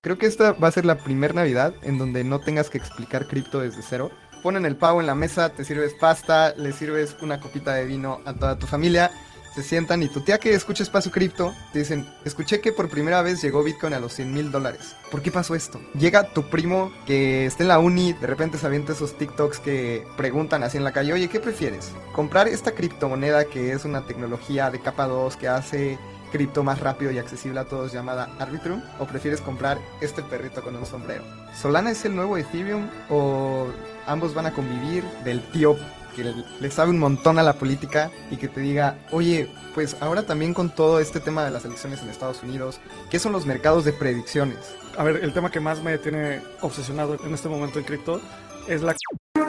Creo que esta va a ser la primer Navidad en donde no tengas que explicar cripto desde cero. Ponen el pavo en la mesa, te sirves pasta, le sirves una copita de vino a toda tu familia, se sientan y tu tía que escucha Espacio Cripto te dicen, escuché que por primera vez llegó Bitcoin a los $100,000. ¿Por qué pasó esto? Llega tu primo que está en la uni, de repente se avienta esos TikToks que preguntan así en la calle, oye, ¿qué prefieres? ¿Comprar esta criptomoneda que es una tecnología de capa 2 que hace cripto más rápido y accesible a todos llamada Arbitrum? ¿O prefieres comprar este perrito con un sombrero? ¿Solana es el nuevo Ethereum o ambos van a convivir? Del tío que le sabe un montón a la política y que te diga, oye, pues ahora también con todo este tema de las elecciones en Estados Unidos, ¿qué son los mercados de predicciones? A ver, el tema que más me tiene obsesionado en este momento en cripto es la...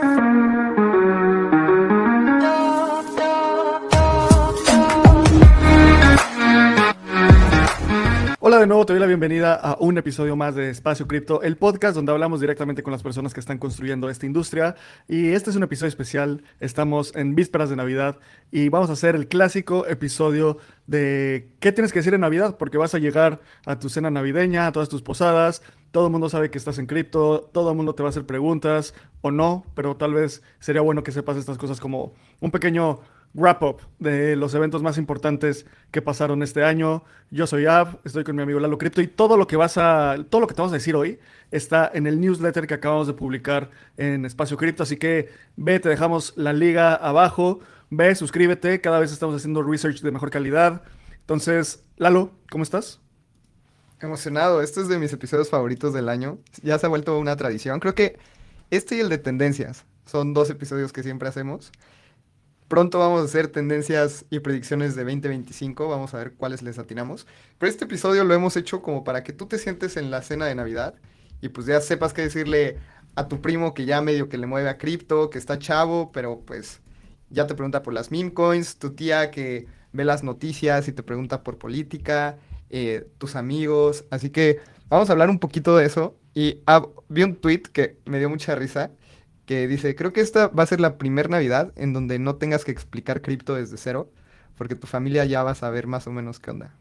Hola de nuevo, te doy la bienvenida a un episodio más de Espacio Cripto, el podcast donde hablamos directamente con las personas que están construyendo esta industria. Y este es un episodio especial, estamos en vísperas de Navidad y vamos a hacer el clásico episodio de qué tienes que decir en Navidad, porque vas a llegar a tu cena navideña, a todas tus posadas, todo el mundo sabe que estás en cripto, todo el mundo te va a hacer preguntas o no, pero tal vez sería bueno que sepas estas cosas como un pequeño wrap-up de los eventos más importantes que pasaron este año. Yo soy Ab, estoy con mi amigo Lalo Crypto y todo lo que te vamos a decir hoy está en el newsletter que acabamos de publicar en Espacio Cripto, así que ve, te dejamos la liga abajo, ve, suscríbete, cada vez estamos haciendo research de mejor calidad. Entonces, Lalo, ¿cómo estás? Emocionado, este es de mis episodios favoritos del año, ya se ha vuelto una tradición. Creo que este y el de tendencias son dos episodios que siempre hacemos. Pronto vamos a hacer tendencias y predicciones de 2025, vamos a ver cuáles les atinamos. Pero este episodio lo hemos hecho como para que tú te sientes en la cena de Navidad y pues ya sepas qué decirle a tu primo que ya medio que le mueve a cripto, que está chavo, pero pues ya te pregunta por las meme coins, tu tía que ve las noticias y te pregunta por política, tus amigos. Así que vamos a hablar un poquito de eso. Y vi un tweet que me dio mucha risa que dice, creo que esta va a ser la primer Navidad en donde no tengas que explicar cripto desde cero, porque tu familia ya va a saber más o menos qué onda.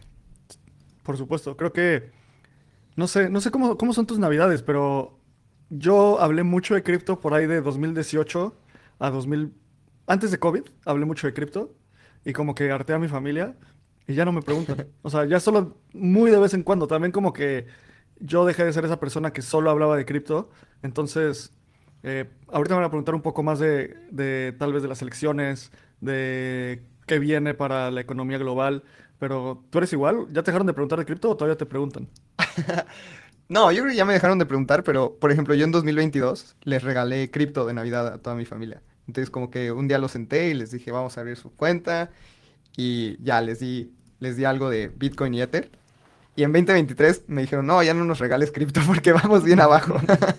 Por supuesto, creo que no sé cómo son tus navidades, pero yo hablé mucho de cripto por ahí de 2018 a 2000, antes de COVID, hablé mucho de cripto y como que harté a mi familia y ya no me preguntan. O sea, ya solo muy de vez en cuando. También como que yo dejé de ser esa persona que solo hablaba de cripto. Entonces, ahorita me van a preguntar un poco más de tal vez de las elecciones, de qué viene para la economía global. Pero, ¿tú eres igual? ¿Ya te dejaron de preguntar de cripto o todavía te preguntan? No, yo creo que ya me dejaron de preguntar, pero por ejemplo, yo en 2022 les regalé cripto de Navidad a toda mi familia. Entonces como que un día los senté y les dije, vamos a abrir su cuenta y ya les di algo de Bitcoin y Ether. Y en 2023 me dijeron, no, ya no nos regales cripto porque vamos bien abajo.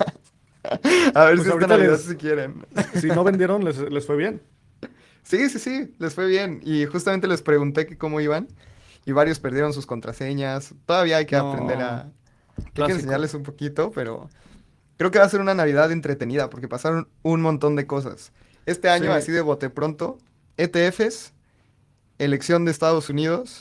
A ver si Pues esta ahorita Navidad si quieren. si no vendieron, les fue bien. Sí, sí, sí, les fue bien. Y justamente les pregunté que cómo iban y varios perdieron sus contraseñas. Todavía hay que aprender No, a... Hay que clásico. enseñarles un poquito, pero creo que va a ser una Navidad entretenida porque pasaron un montón de cosas. Este año, Sí, así de bote pronto, ETFs, elección de Estados Unidos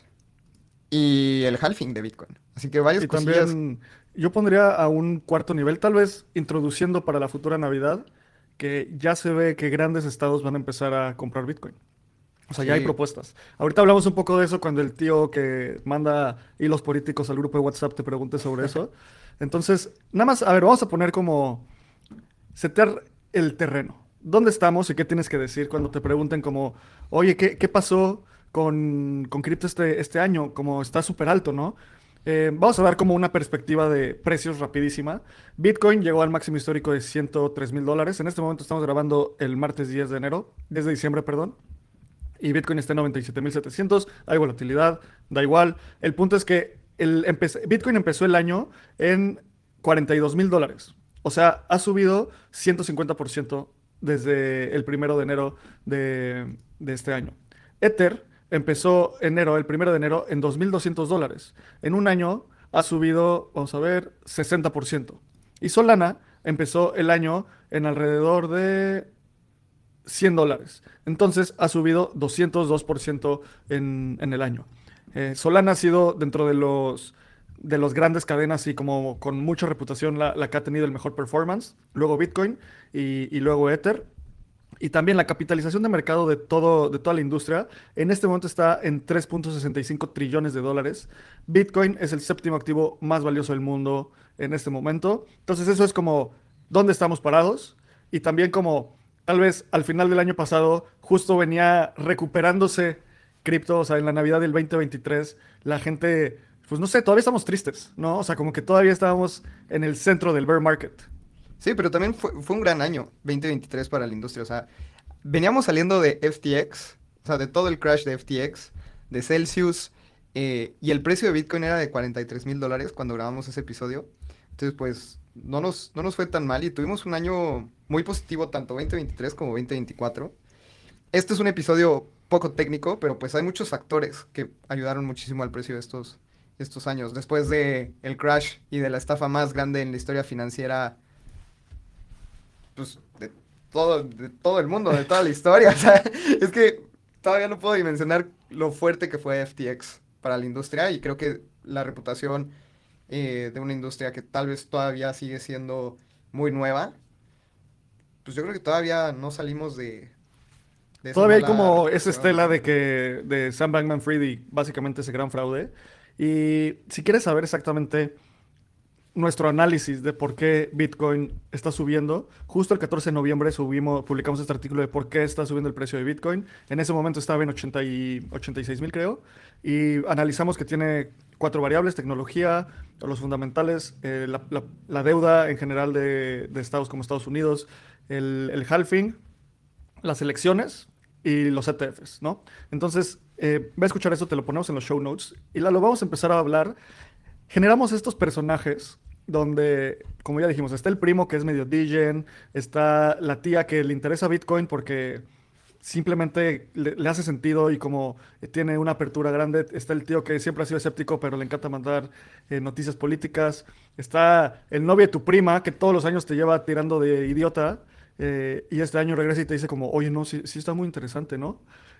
y el halving de Bitcoin. Así que varias y cosillas. también yo pondría a un cuarto nivel, tal vez introduciendo para la futura Navidad, que ya se ve que grandes estados van a empezar a comprar Bitcoin. O sea, ya hay Sí. propuestas. Ahorita hablamos un poco de eso cuando el tío que manda hilos políticos al grupo de WhatsApp te pregunte sobre eso. Entonces, nada más, a ver, vamos a poner como setear el terreno. ¿Dónde estamos y qué tienes que decir cuando te pregunten como, oye, ¿qué pasó con cripto este año? Como está súper alto, ¿no? Vamos a dar como una perspectiva de precios rapidísima. Bitcoin llegó al máximo histórico de $103,000. En este momento estamos grabando el martes 10 de diciembre, perdón. Y Bitcoin está en 97,700. Hay volatilidad, da igual. El punto es que Bitcoin empezó el año en $42,000. O sea, ha subido 150% desde el 1 de enero de este año. Ether empezó el 1 de enero en $2,200. En un año ha subido, vamos a ver, 60%. Y Solana empezó el año en alrededor de $100. Entonces ha subido 202% en el año. Solana ha sido dentro de los de las grandes cadenas y como con mucha reputación la que ha tenido el mejor performance, luego Bitcoin y luego Ether. Y también la capitalización de mercado de toda la industria en este momento está en 3.65 trillones de dólares. Bitcoin es el séptimo activo más valioso del mundo en este momento. Entonces eso es como dónde estamos parados y también como tal vez al final del año pasado justo venía recuperándose cripto, o sea, en la Navidad del 2023 la gente, pues no sé, todavía estamos tristes, ¿no? O sea, como que todavía estábamos en el centro del bear market. Sí, pero también fue un gran año, 2023 para la industria. O sea, veníamos saliendo de FTX, o sea, de todo el crash de FTX, de Celsius, y el precio de Bitcoin era de $43,000 cuando grabamos ese episodio. Entonces, pues, no nos fue tan mal y tuvimos un año muy positivo, tanto 2023 como 2024. Este es un episodio poco técnico, pero pues hay muchos factores que ayudaron muchísimo al precio de estos años. Después de el crash y de la estafa más grande en la historia financiera, pues, de todo el mundo, de toda la historia. O sea, es que todavía no puedo dimensionar lo fuerte que fue FTX para la industria y creo que la reputación de una industria que tal vez todavía sigue siendo muy nueva, pues yo creo que todavía no salimos de esa Todavía hay mala como esa reputación. estela de Sam Bankman-Fried y básicamente ese gran fraude. Y si quieres saber exactamente nuestro análisis de por qué Bitcoin está subiendo, justo el 14 de noviembre publicamos este artículo de por qué está subiendo el precio de Bitcoin. En ese momento estaba en 86,000, creo, y analizamos que tiene cuatro variables: tecnología, los fundamentales, la deuda en general de estados como Estados Unidos, el halving, las elecciones y los ETFs, ¿no? Entonces, va a escuchar eso, te lo ponemos en los show notes y lo vamos a empezar a hablar. Generamos estos personajes donde, como ya dijimos, está el primo que es medio degen, está la tía que le interesa Bitcoin porque simplemente le hace sentido y como tiene una apertura grande, está el tío que siempre ha sido escéptico pero le encanta mandar noticias políticas, está el novio de tu prima que todos los años te lleva tirando de idiota y este año regresa y te dice como, oye, no, sí, sí está muy interesante, ¿no?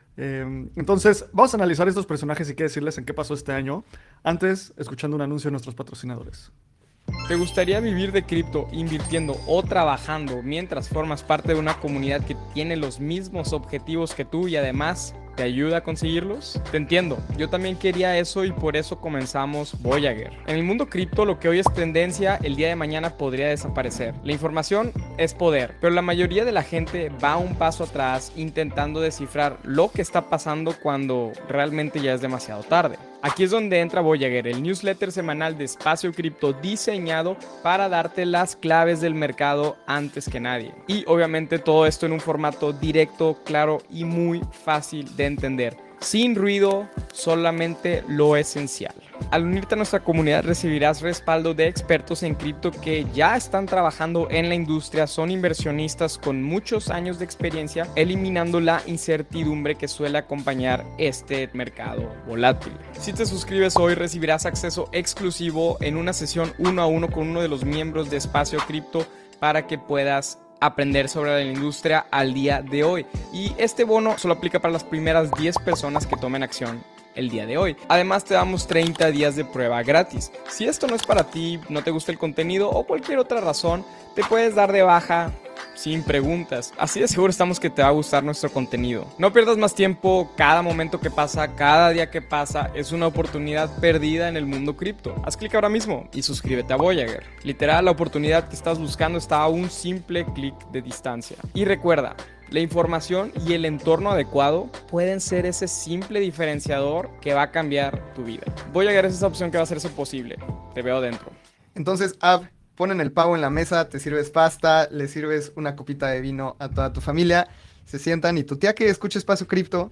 Entonces, vamos a analizar estos personajes y qué decirles en qué pasó este año. Antes, escuchando un anuncio de nuestros patrocinadores. ¿Te gustaría vivir de cripto invirtiendo o trabajando mientras formas parte de una comunidad que tiene los mismos objetivos que tú y además te ayuda a conseguirlos? Te entiendo, yo también quería eso y por eso comenzamos Voyager. En el mundo cripto lo que hoy es tendencia, el día de mañana podría desaparecer. La información es poder, pero la mayoría de la gente va un paso atrás intentando descifrar lo que está pasando cuando realmente ya es demasiado tarde. Aquí es donde entra Voyager, el newsletter semanal de Espacio Cripto diseñado para darte las claves del mercado antes que nadie. Y obviamente todo esto en un formato directo, claro y muy fácil de entender. Sin ruido, solamente lo esencial. Al unirte a nuestra comunidad recibirás respaldo de expertos en cripto que ya están trabajando en la industria, son inversionistas con muchos años de experiencia, eliminando la incertidumbre que suele acompañar este mercado volátil. Si te suscribes hoy recibirás acceso exclusivo en una sesión 1 a 1 con uno de los miembros de Espacio Cripto para que puedas aprender sobre la industria al día de hoy. Y este bono solo aplica para las primeras 10 personas que tomen acción el día de hoy. Además te damos 30 días de prueba gratis. Si esto no es para ti, no te gusta el contenido o cualquier otra razón, te puedes dar de baja sin preguntas. Así de seguro estamos que te va a gustar nuestro contenido. No pierdas más tiempo, cada momento que pasa, cada día que pasa es una oportunidad perdida en el mundo cripto. Haz clic ahora mismo y suscríbete a Voyager. Literal, la oportunidad que estás buscando está a un simple clic de distancia. Y recuerda, la información y el entorno adecuado pueden ser ese simple diferenciador que va a cambiar tu vida. Voyager es esa opción que va a hacer eso posible. Te veo dentro. Entonces, ponen el pavo en la mesa, te sirves pasta, le sirves una copita de vino a toda tu familia, se sientan y tu tía que escucha Espacio Cripto,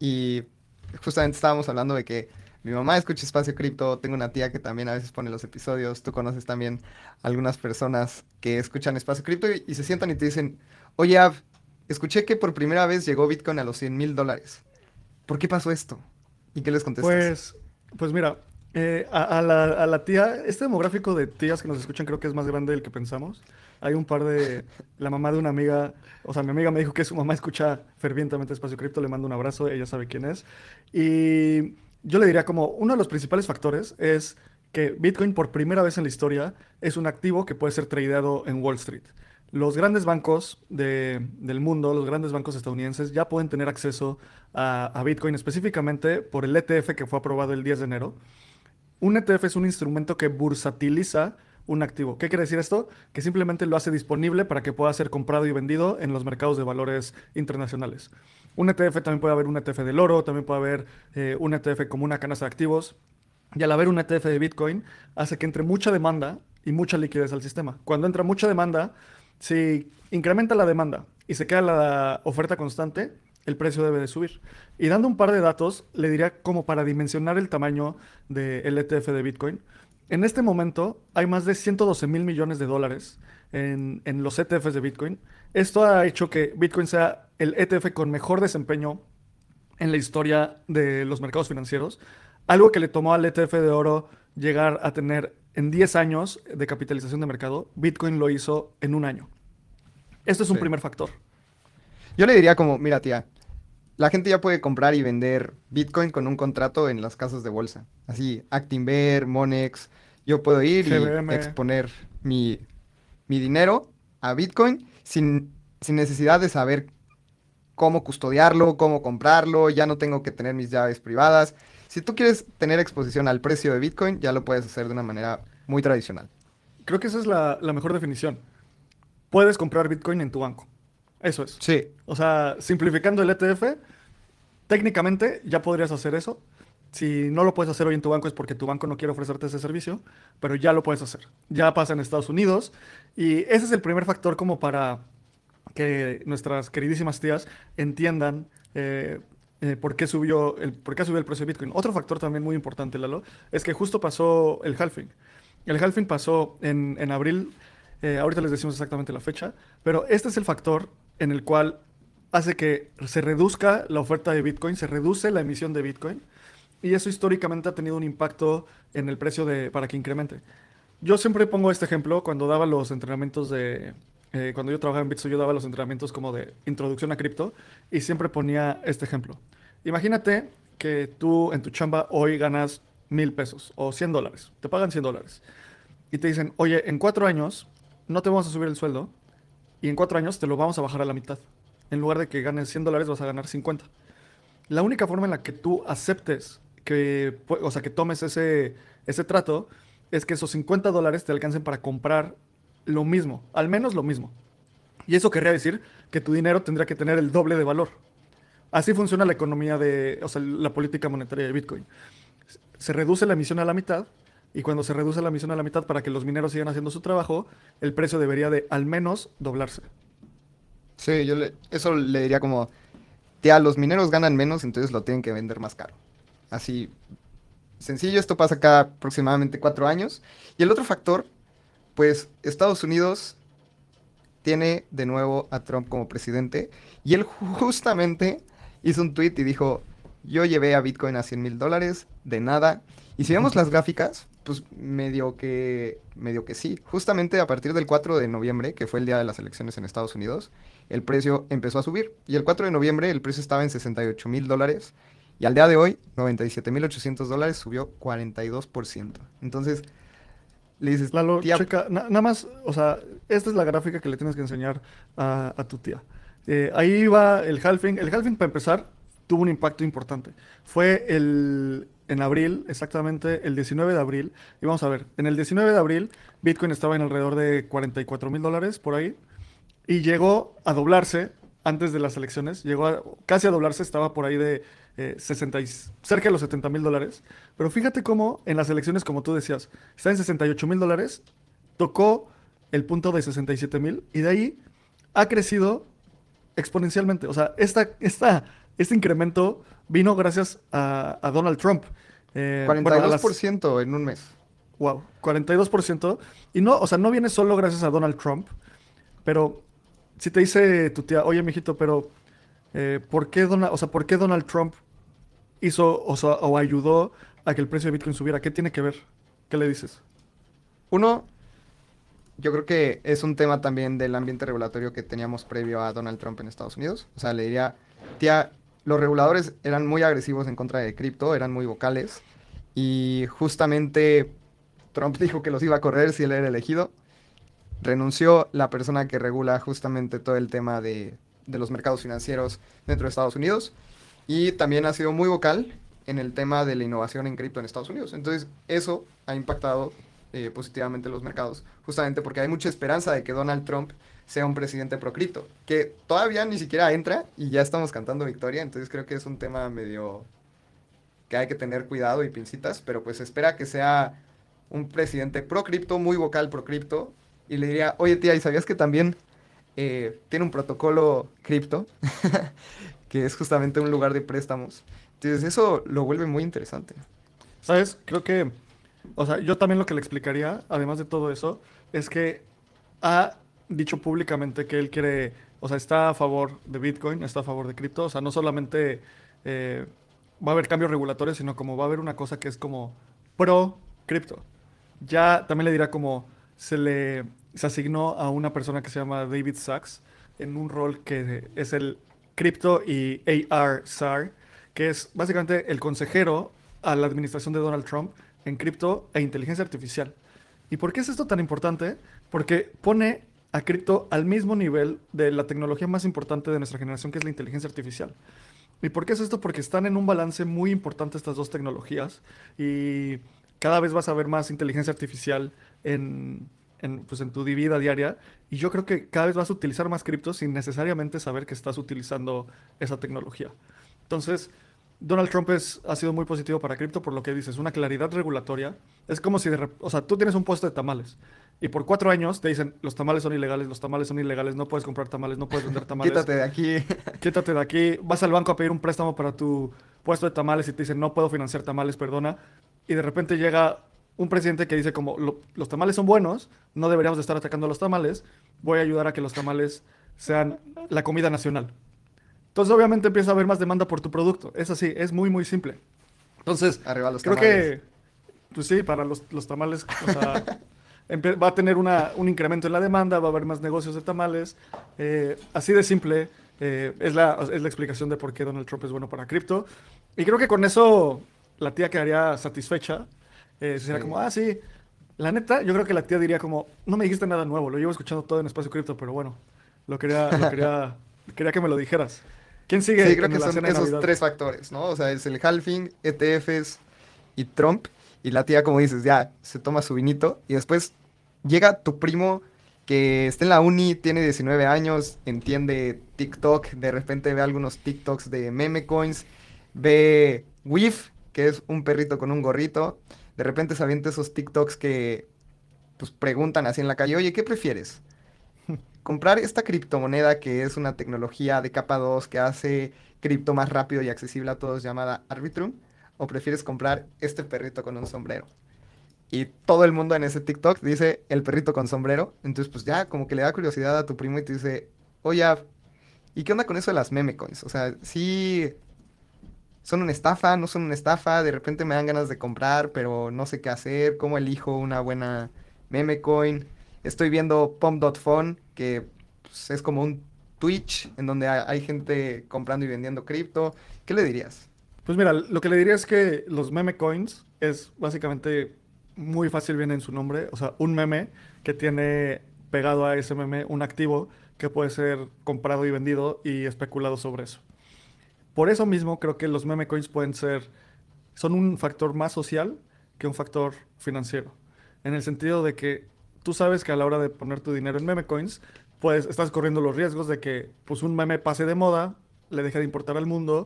y justamente estábamos hablando de que mi mamá escucha Espacio Cripto, tengo una tía que también a veces pone los episodios, tú conoces también algunas personas que escuchan Espacio Cripto y se sientan y te dicen, oye, escuché que por primera vez llegó Bitcoin a los $100,000. ¿Por qué pasó esto? ¿Y qué les contestas? Pues, pues mira, a la tía, este demográfico de tías que nos escuchan creo que es más grande del que pensamos. Hay un par de, la mamá de una amiga, o sea, mi amiga me dijo que su mamá escucha fervientemente Espacio Cripto, le mando un abrazo, ella sabe quién es. Y yo le diría como uno de los principales factores es que Bitcoin por primera vez en la historia es un activo que puede ser tradeado en Wall Street. Los grandes bancos del mundo, los grandes bancos estadounidenses, ya pueden tener acceso a Bitcoin específicamente por el ETF que fue aprobado el 10 de enero. Un ETF es un instrumento que bursatiliza un activo. ¿Qué quiere decir esto? Que simplemente lo hace disponible para que pueda ser comprado y vendido en los mercados de valores internacionales. Un ETF también puede haber un ETF del oro, también puede haber un ETF como una canasta de activos. Y al haber un ETF de Bitcoin, hace que entre mucha demanda y mucha liquidez al sistema. Cuando entra mucha demanda, si incrementa la demanda y se queda la oferta constante, el precio debe de subir. Y dando un par de datos, le diría como para dimensionar el tamaño del ETF de Bitcoin. En este momento hay más de 112 mil millones de dólares en los ETFs de Bitcoin. Esto ha hecho que Bitcoin sea el ETF con mejor desempeño en la historia de los mercados financieros. Algo que le tomó al ETF de oro llegar a tener en 10 años de capitalización de mercado, Bitcoin lo hizo en un año. Esto es un Sí. primer factor. Yo le diría como, mira tía, la gente ya puede comprar y vender Bitcoin con un contrato en las casas de bolsa. Así, Actinver, Monex. Yo puedo ir y GBM. exponer mi dinero a Bitcoin sin necesidad de saber cómo custodiarlo, cómo comprarlo. Ya no tengo que tener mis llaves privadas. Si tú quieres tener exposición al precio de Bitcoin, ya lo puedes hacer de una manera muy tradicional. Creo que esa es la mejor definición. Puedes comprar Bitcoin en tu banco. Eso es. Sí, O sea, simplificando el ETF, técnicamente ya podrías hacer eso. Si no lo puedes hacer hoy en tu banco es porque tu banco no quiere ofrecerte ese servicio, pero ya lo puedes hacer. Ya pasa en Estados Unidos y ese es el primer factor como para que nuestras queridísimas tías entiendan por qué subió el precio de Bitcoin. Otro factor también muy importante, Lalo, es que justo pasó el halving. El halving pasó en abril, ahorita les decimos exactamente la fecha, pero este es el factor en el cual hace que se reduzca la oferta de Bitcoin, se reduce la emisión de Bitcoin, y eso históricamente ha tenido un impacto en el precio para que incremente. Yo siempre pongo este ejemplo cuando daba los entrenamientos cuando yo trabajaba en Bitso, yo daba los entrenamientos como de introducción a cripto y siempre ponía este ejemplo. Imagínate que tú en tu chamba hoy ganas 1,000 pesos o $100, te pagan $100 y te dicen, oye, en 4 años no te vamos a subir el sueldo y en 4 años te lo vamos a bajar a la mitad. En lugar de que ganes $100 vas a ganar 50. La única forma en la que tú aceptes o sea, que tomes ese trato es que esos $50 te alcancen para comprar lo mismo, al menos lo mismo. Y eso querría decir que tu dinero tendría que tener el doble de valor. Así funciona la economía o sea, la política monetaria de Bitcoin. Se reduce la emisión a la mitad y cuando se reduce la emisión a la mitad para que los mineros sigan haciendo su trabajo, el precio debería de al menos doblarse. sí, eso le diría como, tía, los mineros ganan menos, entonces lo tienen que vender más caro. Así, sencillo, esto pasa cada aproximadamente 4 años. Y el otro factor, pues Estados Unidos tiene de nuevo a Trump como presidente y él justamente hizo un tweet y dijo, yo llevé a Bitcoin a $100,000 de nada. Y si vemos las gráficas, pues medio que sí. Justamente a partir del 4 de noviembre, que fue el día de las elecciones en Estados Unidos, el precio empezó a subir. Y el 4 de noviembre el precio estaba en $68,000 y al día de hoy, $97,800, subió 42%. Entonces, le dices, Lalo, tía, checa, nada más, o sea, esta es la gráfica que le tienes que enseñar a tu tía. Ahí va el halving. El halving, para empezar, tuvo un impacto importante. Fue en abril, exactamente el 19 de abril. Y vamos a ver, en el 19 de abril, Bitcoin estaba en alrededor de $44,000 por ahí. Y llegó a doblarse antes de las elecciones. Casi a doblarse, estaba por ahí de cerca de los $70,000. Pero fíjate cómo en las elecciones, como tú decías, está en $68,000, tocó el punto de 67,000 y de ahí ha crecido exponencialmente. O sea, este incremento vino gracias a Donald Trump. Bueno, 42% en un mes. wow, 42%. Y no, o sea, no viene solo gracias a Donald Trump, pero si te dice tu tía, oye, mijito, pero ¿por qué Donald Trump hizo o ayudó a que el precio de Bitcoin subiera? ¿Qué tiene que ver? ¿Qué le dices? Uno, yo creo que es un tema también del ambiente regulatorio que teníamos previo a Donald Trump en Estados Unidos. O sea, le diría, tía, los reguladores eran muy agresivos en contra de cripto, eran muy vocales. Y justamente Trump dijo que los iba a correr si él era elegido. Renunció la persona que regula justamente todo el tema de los mercados financieros dentro de Estados Unidos. Y también ha sido muy vocal en el tema de la innovación en cripto en Estados Unidos. Entonces, eso ha impactado positivamente los mercados, justamente porque hay mucha esperanza de que Donald Trump sea un presidente pro cripto, que todavía ni siquiera entra y ya estamos cantando victoria. Entonces, creo que es un tema medio que hay que tener cuidado y pincitas, pero pues espera que sea un presidente pro cripto, muy vocal pro cripto, y le diría, oye tía, ¿y sabías que también tiene un protocolo cripto? Que es justamente un lugar de préstamos. Entonces eso lo vuelve muy interesante. ¿Sabes? Creo que, o sea, yo también lo que le explicaría, además de todo eso, es que ha dicho públicamente que él quiere, o sea, está a favor de Bitcoin, está a favor de cripto, o sea, no solamente eh, va a haber cambios regulatorios, sino como va a haber una cosa que es como pro cripto. Ya también le dirá como se asignó a una persona que se llama David Sachs en un rol que es el Crypto y AR SAR, que es básicamente el consejero a la administración de Donald Trump en cripto e inteligencia artificial. ¿Y por qué es esto tan importante? Porque pone a cripto al mismo nivel de la tecnología más importante de nuestra generación, que es la inteligencia artificial. ¿Y por qué es esto? Porque están en un balance muy importante estas dos tecnologías y cada vez vas a ver más inteligencia artificial pues en tu vida diaria y yo creo que cada vez vas a utilizar más cripto sin necesariamente saber que estás utilizando esa tecnología. Entonces, Donald Trump ha sido muy positivo para cripto por lo que dices, una claridad regulatoria. Es como si, o sea, tú tienes un puesto de tamales y por 4 años te dicen, los tamales son ilegales, los tamales son ilegales, no puedes comprar tamales, no puedes vender tamales. Quítate de aquí. Quítate de aquí, vas al banco a pedir un préstamo para tu puesto de tamales y te dicen, no puedo financiar tamales, perdona. Y de repente llega un presidente que dice como, los tamales son buenos, no deberíamos de estar atacando los tamales, voy a ayudar a que los tamales sean la comida nacional. Entonces obviamente empieza a haber más demanda por tu producto. Es así, es muy, muy simple. Entonces, Arriba los creo tamales. que, pues sí, para los tamales, o sea, va a tener un incremento en la demanda, va a haber más negocios de tamales. Así de simple es la explicación de por qué Donald Trump es bueno para cripto. Y creo que con eso la tía quedaría satisfecha. Sería Sí. como, ah, sí. La neta, yo creo que la tía diría como, no me dijiste nada nuevo, lo llevo escuchando todo en Espacio Cripto, pero bueno, quería que me lo dijeras. ¿Quién Sí, sigue creo en que la son cena de esos Navidad? tres factores, ¿no? O sea, es el halving, ETFs y Trump. Y la tía, como dices, ya se toma su vinito. Y después llega tu primo que está en la uni, tiene 19 años, entiende TikTok, de repente ve algunos TikToks de meme coins, ve Wif, que es un perrito con un gorrito. De repente se avienta esos TikToks que pues preguntan así en la calle, oye, ¿qué prefieres? ¿Comprar esta criptomoneda que es una tecnología de capa 2 que hace cripto más rápido y accesible a todos llamada Arbitrum? ¿O prefieres comprar este perrito con un sombrero? Y todo el mundo en ese TikTok dice el perrito con sombrero. Entonces, pues ya como que le da curiosidad a tu primo y te dice, oye, ¿y qué onda con eso de las meme coins? O sea, sí, son una estafa, no son una estafa. De repente me dan ganas de comprar, pero no sé qué hacer. ¿Cómo elijo una buena meme coin? Estoy viendo Pump.fun, que pues, es como un Twitch en donde hay gente comprando y vendiendo cripto. ¿Qué le dirías? Pues mira, lo que le diría es que los meme coins es básicamente muy fácil, viene en su nombre, o sea, un meme que tiene pegado a ese meme un activo que puede ser comprado y vendido y especulado sobre eso. Por eso mismo creo que los meme coins son un factor más social que un factor financiero. En el sentido de que tú sabes que a la hora de poner tu dinero en meme coins, pues estás corriendo los riesgos de que pues un meme pase de moda, le deje de importar al mundo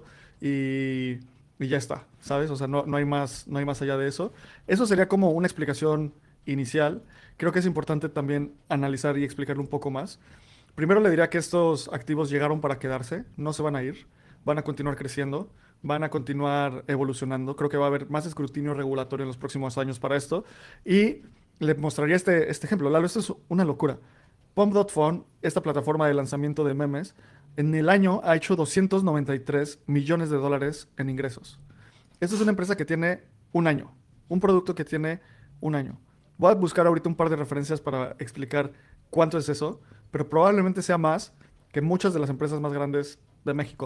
y, y ya está, ¿sabes? O sea, no hay más allá de eso. Eso sería como una explicación inicial. Creo que es importante también analizar y explicarlo un poco más. Primero le diría que estos activos llegaron para quedarse, no se van a ir, van a continuar creciendo, van a continuar evolucionando. Creo que va a haber más escrutinio regulatorio en los próximos años para esto. Y le mostraría este ejemplo. Lalo, esto es una locura. Pump.fun, esta plataforma de lanzamiento de memes, en el año ha hecho 293 millones de dólares en ingresos. Esto es una empresa que tiene un año, un producto que tiene un año. Voy a buscar ahorita un par de referencias para explicar cuánto es eso, pero probablemente sea más que muchas de las empresas más grandes de México.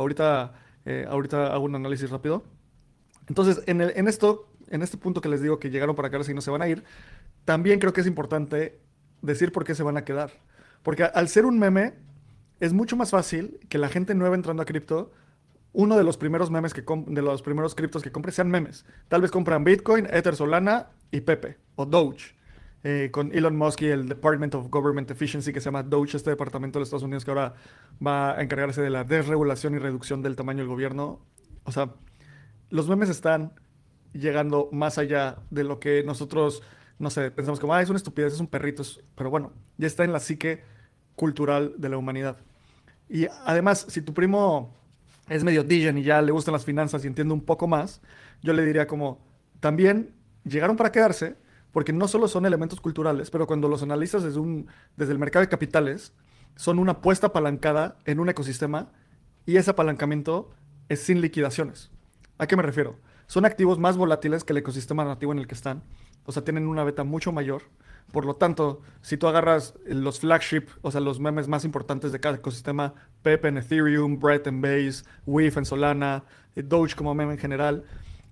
Ahorita hago un análisis rápido. Entonces, en este punto que les digo que llegaron para quedarse y no se van a ir, también creo que es importante decir por qué se van a quedar. Porque al ser un meme, es mucho más fácil que la gente nueva entrando a cripto, uno de los primeros memes de los primeros criptos que compre sean memes. Tal vez compran Bitcoin, Ether, Solana y Pepe o Doge. Con Elon Musk y el Department of Government Efficiency, que se llama Doge, este departamento de los Estados Unidos que ahora va a encargarse de la desregulación y reducción del tamaño del gobierno. O sea, los memes están llegando más allá de lo que nosotros, no sé, pensamos como, es una estupidez, es un perrito, pero bueno, ya está en la psique cultural de la humanidad. Y además, si tu primo es medio DJ y ya le gustan las finanzas y entiende un poco más, yo le diría como, también llegaron para quedarse, porque no solo son elementos culturales, pero cuando los analizas desde el mercado de capitales, son una apuesta apalancada en un ecosistema y ese apalancamiento es sin liquidaciones. ¿A qué me refiero? Son activos más volátiles que el ecosistema nativo en el que están, o sea, tienen una beta mucho mayor. Por lo tanto, si tú agarras los flagship, o sea, los memes más importantes de cada ecosistema, Pepe en Ethereum, Brett en Base, WIF en Solana, Doge como meme en general,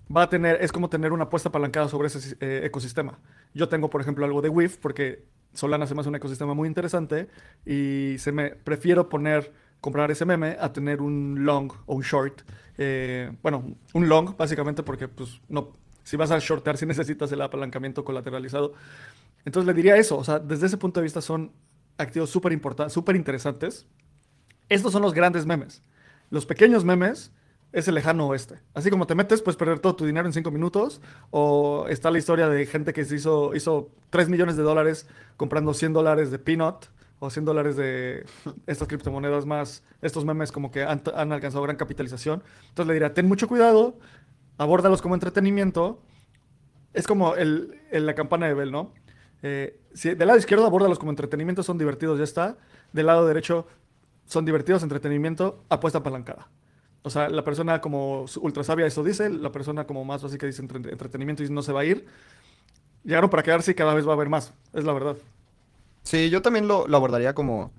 es como tener una apuesta apalancada sobre ese ecosistema. Yo tengo, por ejemplo, algo de WIF porque Solana se me hace un ecosistema muy interesante y prefiero comprar ese meme a tener un long o un short. Bueno, un long básicamente porque pues no, si vas a shortear si necesitas el apalancamiento colateralizado. Entonces le diría eso, o sea, desde ese punto de vista son activos súper importantes, súper interesantes. Estos son los grandes memes. Los pequeños memes es el lejano oeste. Así como te metes, puedes perder todo tu dinero en 5 minutos. O está la historia de gente que hizo $3 millones comprando $100 de Peanut o $100 de estas criptomonedas más, estos memes como que han alcanzado gran capitalización. Entonces le diría, ten mucho cuidado, abórdalos como entretenimiento. Es como la campana de Bell, ¿no? Si del lado izquierdo abórdalos como entretenimiento, son divertidos, ya está. Del lado derecho son divertidos, entretenimiento, apuesta apalancada. O sea, la persona como ultra sabia eso dice, la persona como más básica dice entretenimiento y no se va a ir. Llegaron para quedarse y cada vez va a haber más, es la verdad. Sí, yo también lo abordaría como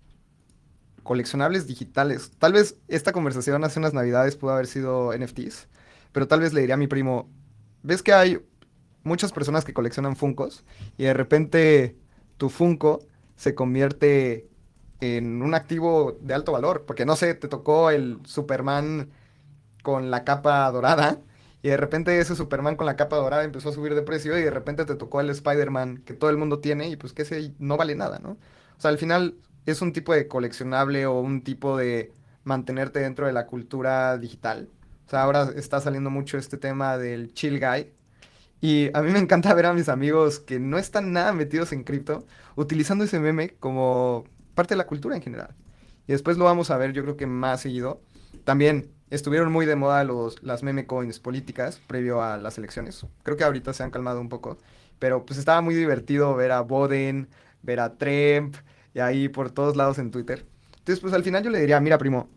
coleccionables digitales. Tal vez esta conversación hace unas navidades pudo haber sido NFTs, pero tal vez le diría a mi primo, ¿ves que hay muchas personas que coleccionan Funkos y de repente tu Funko se convierte en un activo de alto valor? Porque no sé, te tocó el Superman con la capa dorada y de repente ese Superman con la capa dorada empezó a subir de precio y de repente te tocó el Spider-Man que todo el mundo tiene y pues que ese no vale nada, ¿no? O sea, al final es un tipo de coleccionable o un tipo de mantenerte dentro de la cultura digital. O sea, ahora está saliendo mucho este tema del chill guy. Y a mí me encanta ver a mis amigos que no están nada metidos en cripto utilizando ese meme como parte de la cultura en general. Y después lo vamos a ver, yo creo que más seguido. También estuvieron muy de moda las meme coins políticas previo a las elecciones. Creo que ahorita se han calmado un poco. Pero pues estaba muy divertido ver a Boden, ver a Trump y ahí por todos lados en Twitter. Entonces pues al final yo le diría, mira primo,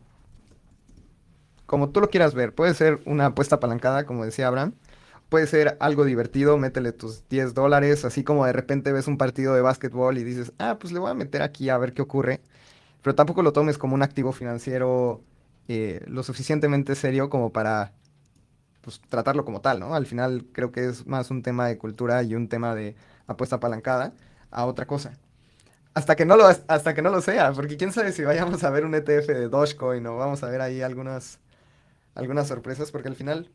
como tú lo quieras ver, puede ser una apuesta apalancada, como decía Abraham. Puede ser algo divertido, métele tus $10, así como de repente ves un partido de básquetbol y dices, pues le voy a meter aquí a ver qué ocurre. Pero tampoco lo tomes como un activo financiero lo suficientemente serio como para pues, tratarlo como tal, ¿no? Al final creo que es más un tema de cultura y un tema de apuesta apalancada a otra cosa. Hasta que no lo sea, porque quién sabe si vayamos a ver un ETF de Dogecoin o vamos a ver ahí algunas sorpresas, porque al final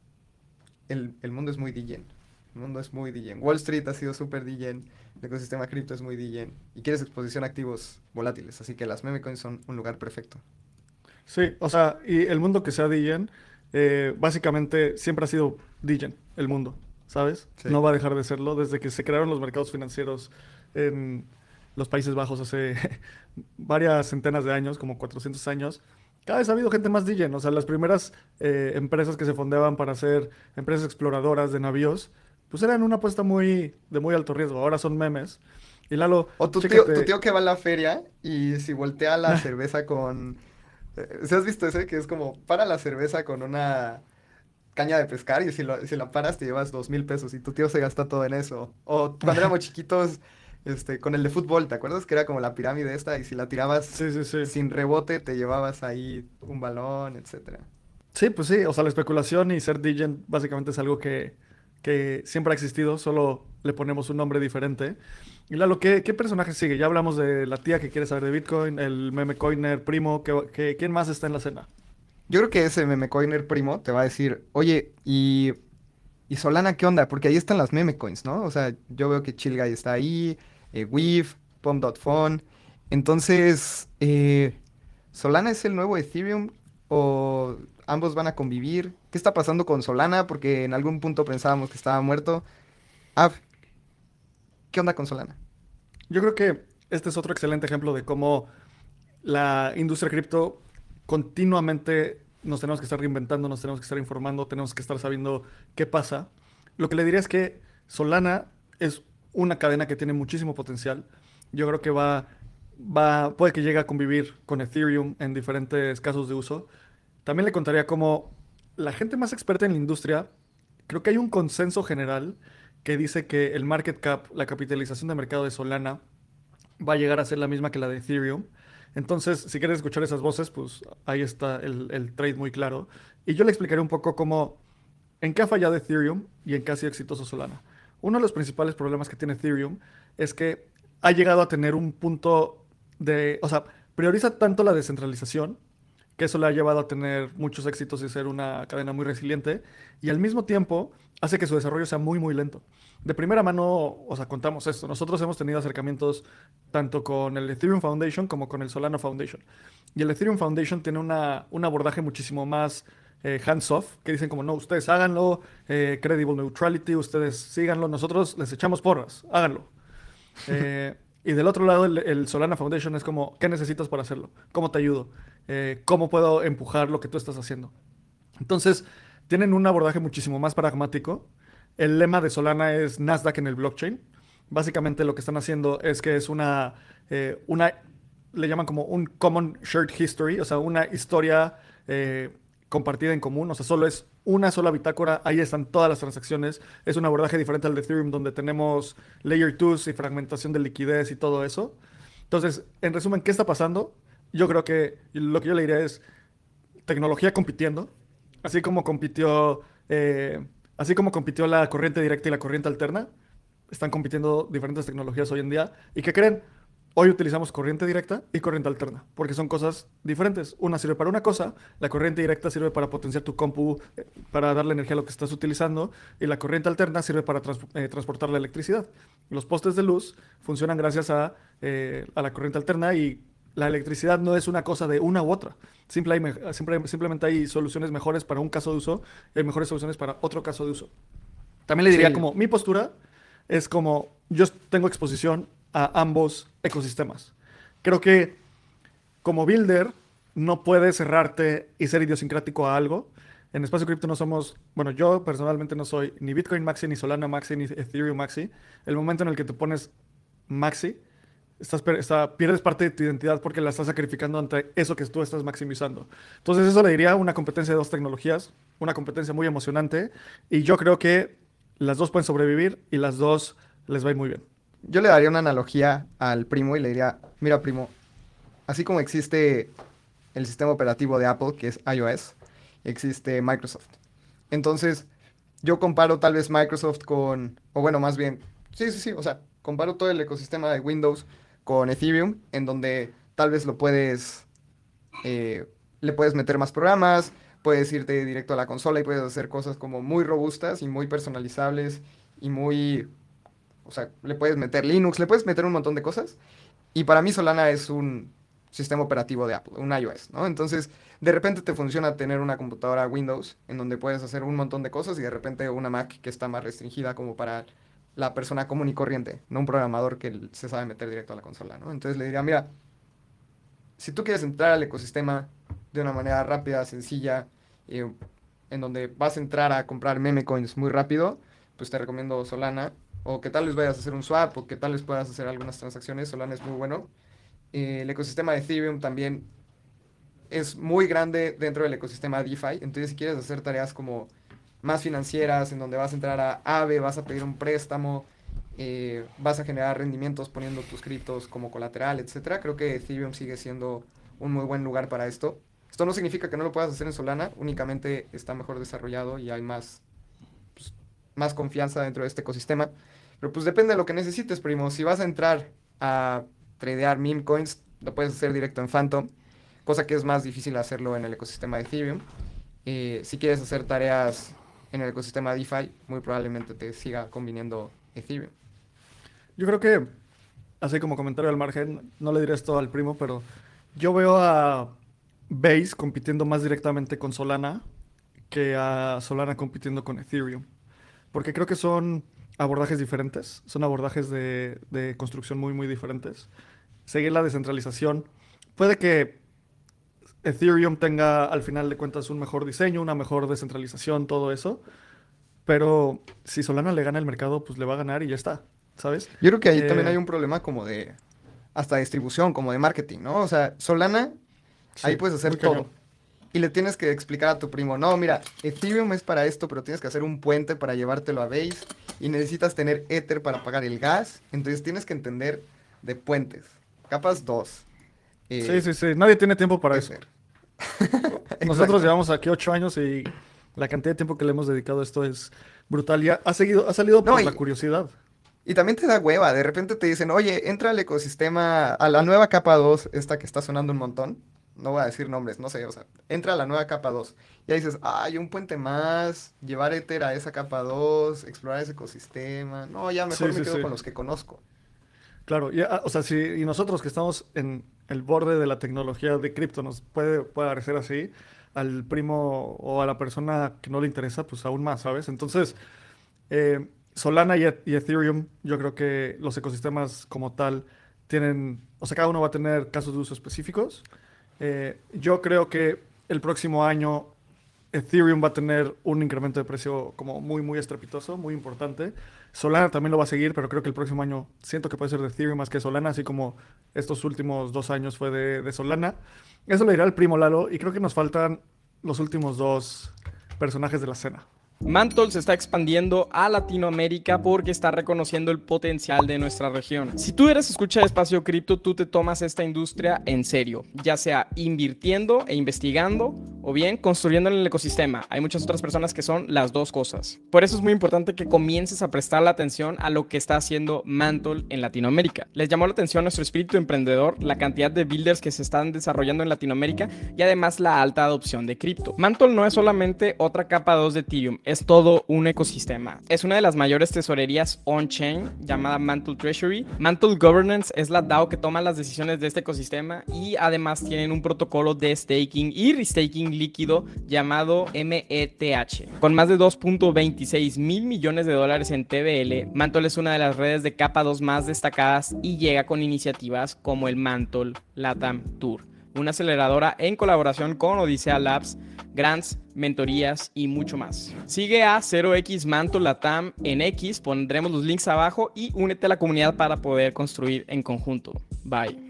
el mundo es muy DJ. El mundo es muy DJ. Wall Street ha sido súper DJ. El ecosistema cripto es muy DJ. Y quieres exposición a activos volátiles. Así que las meme coins son un lugar perfecto. Sí, o sea, y el mundo que sea DJ, básicamente siempre ha sido DJ, el mundo, ¿sabes? Sí. No va a dejar de serlo desde que se crearon los mercados financieros en los Países Bajos hace varias centenas de años, como 400 años. Cada vez ha habido gente más DJ, o sea, las primeras empresas que se fondeaban para ser empresas exploradoras de navíos, pues eran una apuesta de muy alto riesgo, ahora son memes. Y Lalo, O tu chécate. tío que va a la feria y si voltea la cerveza con... ¿Sí has visto ese? Que es como, para la cerveza con una caña de pescar y si la paras te llevas 2,000 pesos y tu tío se gasta todo en eso. O cuando éramos chiquitos, con el de fútbol, ¿te acuerdas? Que era como la pirámide esta y si la tirabas Sí, sí, sí. sin rebote te llevabas ahí un balón, etcétera. Sí, pues sí, o sea, la especulación y ser DJ básicamente es algo que que siempre ha existido, solo le ponemos un nombre diferente. Y Lalo, ¿qué personaje sigue? Ya hablamos de la tía que quiere saber de Bitcoin, el meme coiner primo, ¿quién más está en la escena? Yo creo que ese meme coiner primo te va a decir, oye, y Solana, ¿qué onda? Porque ahí están las meme coins, ¿no? O sea, yo veo que Chill Guy está ahí, Weave, Pump.fun. Entonces, ¿Solana es el nuevo Ethereum o ambos van a convivir? ¿Qué está pasando con Solana? Porque en algún punto pensábamos que estaba muerto. Ah, ¿qué onda con Solana? Yo creo que este es otro excelente ejemplo de cómo la industria cripto continuamente nos tenemos que estar reinventando, nos tenemos que estar informando, tenemos que estar sabiendo qué pasa. Lo que le diría es que Solana es una cadena que tiene muchísimo potencial. Yo creo que puede que llegue a convivir con Ethereum en diferentes casos de uso. También le contaría cómo la gente más experta en la industria, creo que hay un consenso general que dice que el market cap, la capitalización de mercado de Solana, va a llegar a ser la misma que la de Ethereum. Entonces, si quieres escuchar esas voces, pues ahí está el trade muy claro. Y yo le explicaré un poco cómo, en qué ha fallado Ethereum y en qué ha sido exitoso Solana. Uno de los principales problemas que tiene Ethereum es que ha llegado a tener un punto o sea, prioriza tanto la descentralización, que eso le ha llevado a tener muchos éxitos y ser una cadena muy resiliente, y al mismo tiempo hace que su desarrollo sea muy, muy lento. De primera mano, o sea, contamos esto. Nosotros hemos tenido acercamientos tanto con el Ethereum Foundation como con el Solana Foundation. Y el Ethereum Foundation tiene un abordaje muchísimo más hands-off, que dicen como, no, ustedes háganlo, credible neutrality, ustedes síganlo, nosotros les echamos porras, háganlo. Y del otro lado, el Solana Foundation es como, ¿qué necesitas para hacerlo? ¿Cómo te ayudo? ¿Cómo puedo empujar lo que tú estás haciendo? Entonces, tienen un abordaje muchísimo más pragmático. El lema de Solana es Nasdaq en el blockchain. Básicamente lo que están haciendo es que es le llaman como un common shared history, o sea, una historia compartida en común, o sea, solo es una sola bitácora, ahí están todas las transacciones. Es un abordaje diferente al de Ethereum, donde tenemos layer 2 y fragmentación de liquidez y todo eso. Entonces, en resumen, ¿qué está pasando? Yo creo que lo que yo le diría es tecnología compitiendo, así como compitió, así como compitió la corriente directa y la corriente alterna, están compitiendo diferentes tecnologías hoy en día. ¿Y qué creen? Hoy utilizamos corriente directa y corriente alterna, porque son cosas diferentes. Una sirve para una cosa, la corriente directa sirve para potenciar tu compu, para darle energía a lo que estás utilizando, y la corriente alterna sirve para transportar la electricidad. Los postes de luz funcionan gracias a la corriente alterna, y la electricidad no es una cosa de una u otra. Simplemente hay soluciones mejores para un caso de uso y hay mejores soluciones para otro caso de uso. También le diría Sí, como mi postura es como yo tengo exposición a ambos ecosistemas. Creo que como builder no puedes cerrarte y ser idiosincrático a algo. En Espacio Cripto no somos, bueno, yo personalmente no soy ni Bitcoin Maxi, ni Solana Maxi, ni Ethereum Maxi. El momento en el que te pones Maxi, pierdes parte de tu identidad porque la estás sacrificando ante eso que tú estás maximizando. Entonces eso le diría una competencia de dos tecnologías, una competencia muy emocionante, y yo creo que las dos pueden sobrevivir y las dos les va a ir muy bien. yo le daría una analogía al primo y le diría, mira primo, así como existe el sistema operativo de Apple, que es iOS, existe Microsoft. Entonces, yo comparo tal vez Microsoft con, o bueno, más bien, sí, o sea, comparo todo el ecosistema de Windows con Ethereum, en donde tal vez le puedes meter más programas, puedes irte directo a la consola y puedes hacer cosas como muy robustas y muy personalizables y muy, o sea, le puedes meter Linux, le puedes meter un montón de cosas. Y para mí Solana es un sistema operativo de Apple, un iOS, ¿no? Entonces, de repente te funciona tener una computadora Windows en donde puedes hacer un montón de cosas y de repente una Mac que está más restringida como para la persona común y corriente, no un programador que se sabe meter directo a la consola, ¿no? Entonces le diría, mira, si tú quieres entrar al ecosistema de una manera rápida, sencilla, eh, en donde vas a entrar a comprar meme coins muy rápido, pues te recomiendo Solana. O que tal vez vayas a hacer un swap, o que tal vez puedas hacer algunas transacciones. Solana es muy bueno. El ecosistema de Ethereum también es muy grande dentro del ecosistema DeFi. Entonces, si quieres hacer tareas como más financieras, en donde vas a entrar a Aave, vas a pedir un préstamo, vas a generar rendimientos poniendo tus criptos como colateral, etcétera, creo que Ethereum sigue siendo un muy buen lugar para esto. Esto no significa que no lo puedas hacer en Solana, únicamente está mejor desarrollado y hay más, pues, más confianza dentro de este ecosistema. Pero pues depende de lo que necesites, primo. Si vas a entrar a tradear meme coins, lo puedes hacer directo en Phantom, cosa que es más difícil hacerlo en el ecosistema de Ethereum. Si quieres hacer tareas en el ecosistema DeFi, muy probablemente te siga conviniendo Ethereum. Yo creo que, así como comentario al margen, no le diré esto al primo, pero yo veo a Base compitiendo más directamente con Solana que a Solana compitiendo con Ethereum. Porque creo que son abordajes diferentes, son abordajes de construcción muy, muy diferentes. Seguir la descentralización. Puede que Ethereum tenga al final de cuentas un mejor diseño, una mejor descentralización, todo eso. Pero si Solana le gana el mercado, pues le va a ganar y ya está, ¿sabes? Yo creo que ahí también hay Eh, un problema como de hasta distribución, como de marketing, ¿no? O sea, Solana, ahí sí, puedes hacer muy cañón. todo. Y le tienes que explicar a tu primo, no, mira, Ethereum es para esto, pero tienes que hacer un puente para llevártelo a Base y necesitas tener Ether para pagar el gas. Entonces tienes que entender de puentes. Capas 2. Sí, sí, sí. Nadie tiene tiempo para eso. Ether. Nosotros Exacto. llevamos aquí 8 años y la cantidad de tiempo que le hemos dedicado a esto es brutal. Y ha salido No, por la curiosidad. y también te da hueva. De repente te dicen, oye, entra al ecosistema, a la nueva capa 2 esta que está sonando un montón. No voy a decir nombres, no sé, o sea, entra a la nueva capa 2. Ya dices, hay un puente más, llevar Ether a esa capa 2, explorar ese ecosistema. No, ya Sí, mejor me sí, quedo sí. con los que conozco. Claro. O sea, si y nosotros que estamos en el borde de la tecnología de cripto nos puede parecer así, al primo o a la persona que no le interesa, pues aún más, ¿sabes? Entonces, Solana y Ethereum, yo creo que los ecosistemas como tal tienen, o sea, cada uno va a tener casos de uso específicos. Yo creo que el próximo año Ethereum va a tener un incremento de precio como muy, muy estrepitoso, muy importante. Solana también lo va a seguir, pero creo que el próximo año siento que puede ser de Ethereum más que Solana, así como estos últimos 2 años fue de Solana. Eso le dirá al primo Lalo y creo que nos faltan los últimos dos personajes de la escena. Mantle se está expandiendo a Latinoamérica porque está reconociendo el potencial de nuestra región. Si tú eres escucha de Espacio Cripto, tú te tomas esta industria en serio, ya sea invirtiendo e investigando o bien construyendo en el ecosistema. Hay muchas otras personas que son las dos cosas. Por eso es muy importante que comiences a prestar la atención a lo que está haciendo Mantle en Latinoamérica. Les llamó la atención nuestro espíritu emprendedor, la cantidad de builders que se están desarrollando en Latinoamérica y además la alta adopción de cripto. Mantle no es solamente otra capa 2 de Ethereum, es todo un ecosistema. Es una de las mayores tesorerías on-chain llamada Mantle Treasury. Mantle Governance es la DAO que toma las decisiones de este ecosistema y además tienen un protocolo de staking y restaking líquido llamado METH. Con más de 2.26 mil millones de dólares en TVL, Mantle es una de las redes de capa 2 más destacadas y llega con iniciativas como el Mantle LATAM Tour, una aceleradora en colaboración con Odisea Labs, grants, mentorías y mucho más. Sigue a 0x Mantle Latam en X, pondremos los links abajo y únete a la comunidad para poder construir en conjunto. Bye.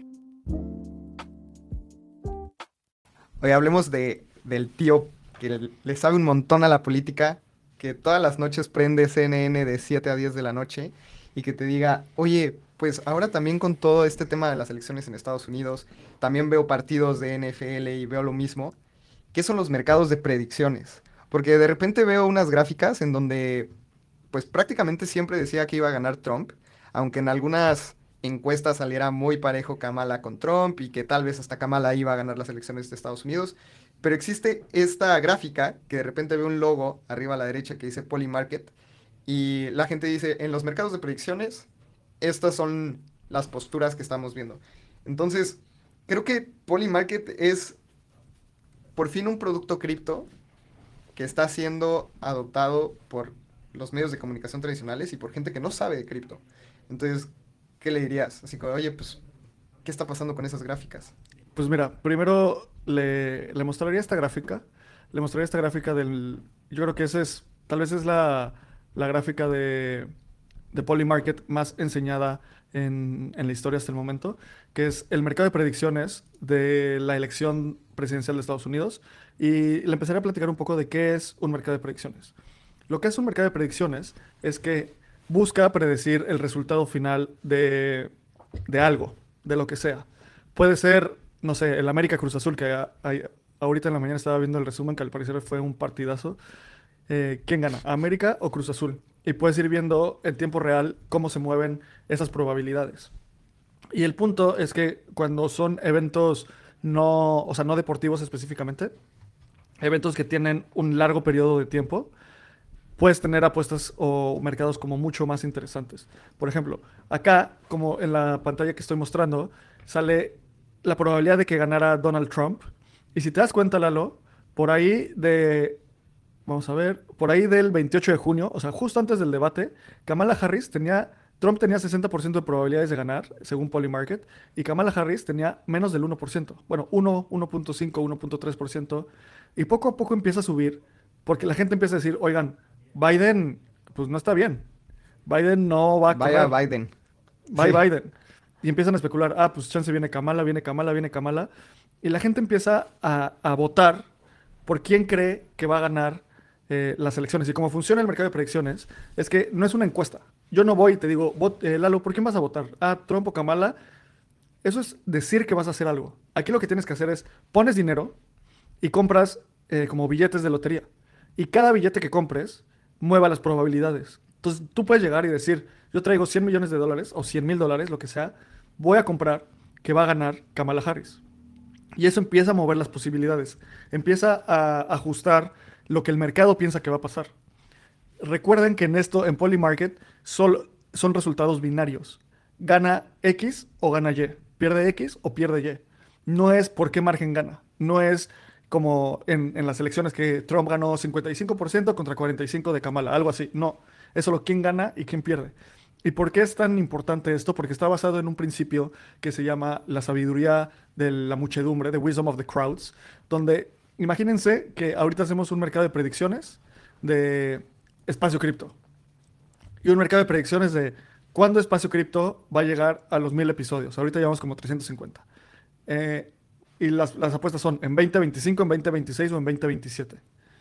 Oye, hablemos del tío que le sabe un montón a la política, que todas las noches prende CNN de 7 a 10 de la noche y que te diga, oye, pues ahora también con todo este tema de las elecciones en Estados Unidos, también veo partidos de NFL y veo lo mismo. ¿Qué son los mercados de predicciones? Porque de repente veo unas gráficas en donde, pues prácticamente siempre decía que iba a ganar Trump, aunque en algunas encuestas saliera muy parejo Kamala con Trump y que tal vez hasta Kamala iba a ganar las elecciones de Estados Unidos. Pero existe esta gráfica que de repente veo un logo arriba a la derecha que dice Polymarket y la gente dice, en los mercados de predicciones, estas son las posturas que estamos viendo. Entonces, creo que Polymarket es por fin un producto cripto que está siendo adoptado por los medios de comunicación tradicionales y por gente que no sabe de cripto. Entonces, ¿qué le dirías? Así como, oye, pues, ¿qué está pasando con esas gráficas? Pues mira, primero le mostraría esta gráfica. Le mostraría esta gráfica del. Yo creo que tal vez es la gráfica de Polymarket más enseñada en la historia hasta el momento, que es el mercado de predicciones de la elección presidencial de Estados Unidos. Y le empezaré a platicar un poco de qué es un mercado de predicciones. Lo que es un mercado de predicciones es que busca predecir el resultado final de algo, de lo que sea. Puede ser, no sé, el América Cruz Azul, que ahorita en la mañana estaba viendo el resumen, que al parecer fue un partidazo. quién gana, América o Cruz Azul. Y puedes ir viendo en tiempo real cómo se mueven esas probabilidades. Y el punto es que cuando son eventos no, o sea, no deportivos específicamente, eventos que tienen un largo periodo de tiempo, puedes tener apuestas o mercados como mucho más interesantes. Por ejemplo, acá, como en la pantalla que estoy mostrando, sale la probabilidad de que ganara Donald Trump. Y si te das cuenta, Lalo, por ahí de, vamos a ver, por ahí del 28 de junio, o sea, justo antes del debate, Trump tenía 60% de probabilidades de ganar, según Polymarket, y Kamala Harris tenía menos del 1%. Bueno, 1, 1.5, 1.3%. Y poco a poco empieza a subir, porque la gente empieza a decir, oigan, Biden, pues no está bien. Biden no va a Vaya correr. Biden. Bye Sí. Biden. Y empiezan a especular, pues chance viene Kamala, viene Kamala, viene Kamala. Y la gente empieza a votar por quién cree que va a ganar las elecciones. Y cómo funciona el mercado de predicciones es que no es una encuesta. Yo no voy y te digo, Lalo, ¿por quién vas a votar? Trump o Kamala. Eso es decir que vas a hacer algo. Aquí lo que tienes que hacer es pones dinero y compras como billetes de lotería. Y cada billete que compres mueva las probabilidades. Entonces tú puedes llegar y decir, yo traigo 100 millones de dólares o 100 mil dólares, lo que sea, voy a comprar que va a ganar Kamala Harris. Y eso empieza a mover las posibilidades, empieza a ajustar lo que el mercado piensa que va a pasar. Recuerden que en esto, en Polymarket, son resultados binarios. Gana X o gana Y. Pierde X o pierde Y. No es por qué margen gana. No es como en las elecciones que Trump ganó 55% contra 45% de Kamala. Algo así. No. Es solo quién gana y quién pierde. ¿Y por qué es tan importante esto? Porque está basado en un principio que se llama la sabiduría de la muchedumbre, the wisdom of the crowds, donde imagínense que ahorita hacemos un mercado de predicciones de espacio cripto y un mercado de predicciones de cuándo espacio cripto va a llegar a los 1000 episodios. Ahorita llevamos como 350. Eh, y las apuestas son en 2025, en 2026 o en 2027.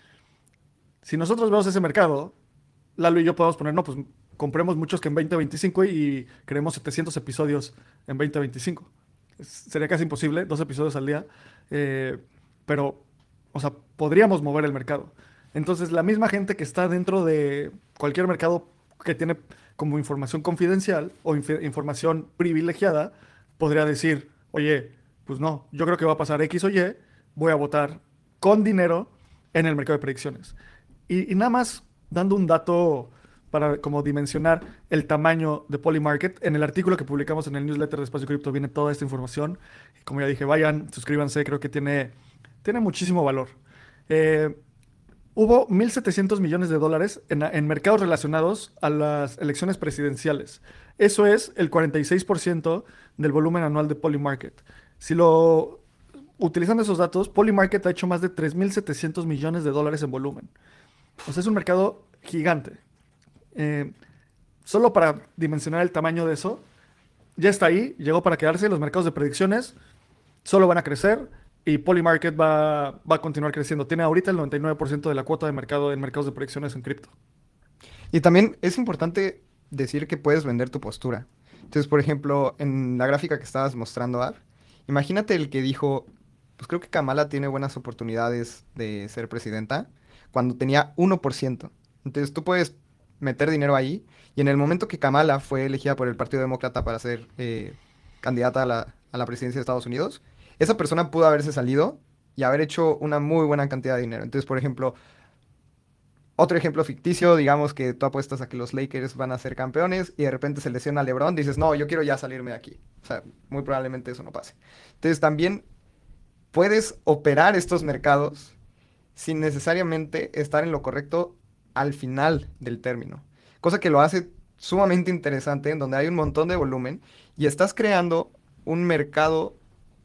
Si nosotros vemos ese mercado, Lalo y yo podemos poner, no, pues compremos muchos que en 2025 y creemos 700 episodios en 2025. Sería casi imposible, 2 episodios al día, eh, pero, o sea, podríamos mover el mercado. Entonces, la misma gente que está dentro de cualquier mercado que tiene como información confidencial o información privilegiada, podría decir, oye, pues no, yo creo que va a pasar X o Y, voy a votar con dinero en el mercado de predicciones. Y nada más dando un dato para como dimensionar el tamaño de Polymarket. En el artículo que publicamos en el newsletter de Espacio Cripto viene toda esta información. Como ya dije, vayan, suscríbanse, creo que tiene muchísimo valor. Eh, Hubo 1.700 millones de dólares en mercados relacionados a las elecciones presidenciales. Eso es el 46% del volumen anual de Polymarket. Utilizando esos datos, Polymarket ha hecho más de 3.700 millones de dólares en volumen. O sea, es un mercado gigante. Eh, Solo para dimensionar el tamaño de eso, ya está ahí, llegó para quedarse. Los mercados de predicciones solo van a crecer y Polymarket va a continuar creciendo. Tiene ahorita el 99% de la cuota de mercado en mercados de predicciones en cripto. Y también es importante decir que puedes vender tu postura. Entonces, por ejemplo, en la gráfica que estabas mostrando, Ab, imagínate el que dijo, pues creo que Kamala tiene buenas oportunidades de ser presidenta, cuando tenía 1%. Entonces tú puedes meter dinero ahí y en el momento que Kamala fue elegida por el Partido Demócrata para ser candidata a la presidencia de Estados Unidos, esa persona pudo haberse salido y haber hecho una muy buena cantidad de dinero. Entonces, por ejemplo, otro ejemplo ficticio, digamos que tú apuestas a que los Lakers van a ser campeones y de repente se lesiona a LeBron, dices, no, yo quiero ya salirme de aquí. O sea, muy probablemente eso no pase. Entonces, también puedes operar estos mercados sin necesariamente estar en lo correcto al final del término. Cosa que lo hace sumamente interesante, en donde hay un montón de volumen y estás creando un mercado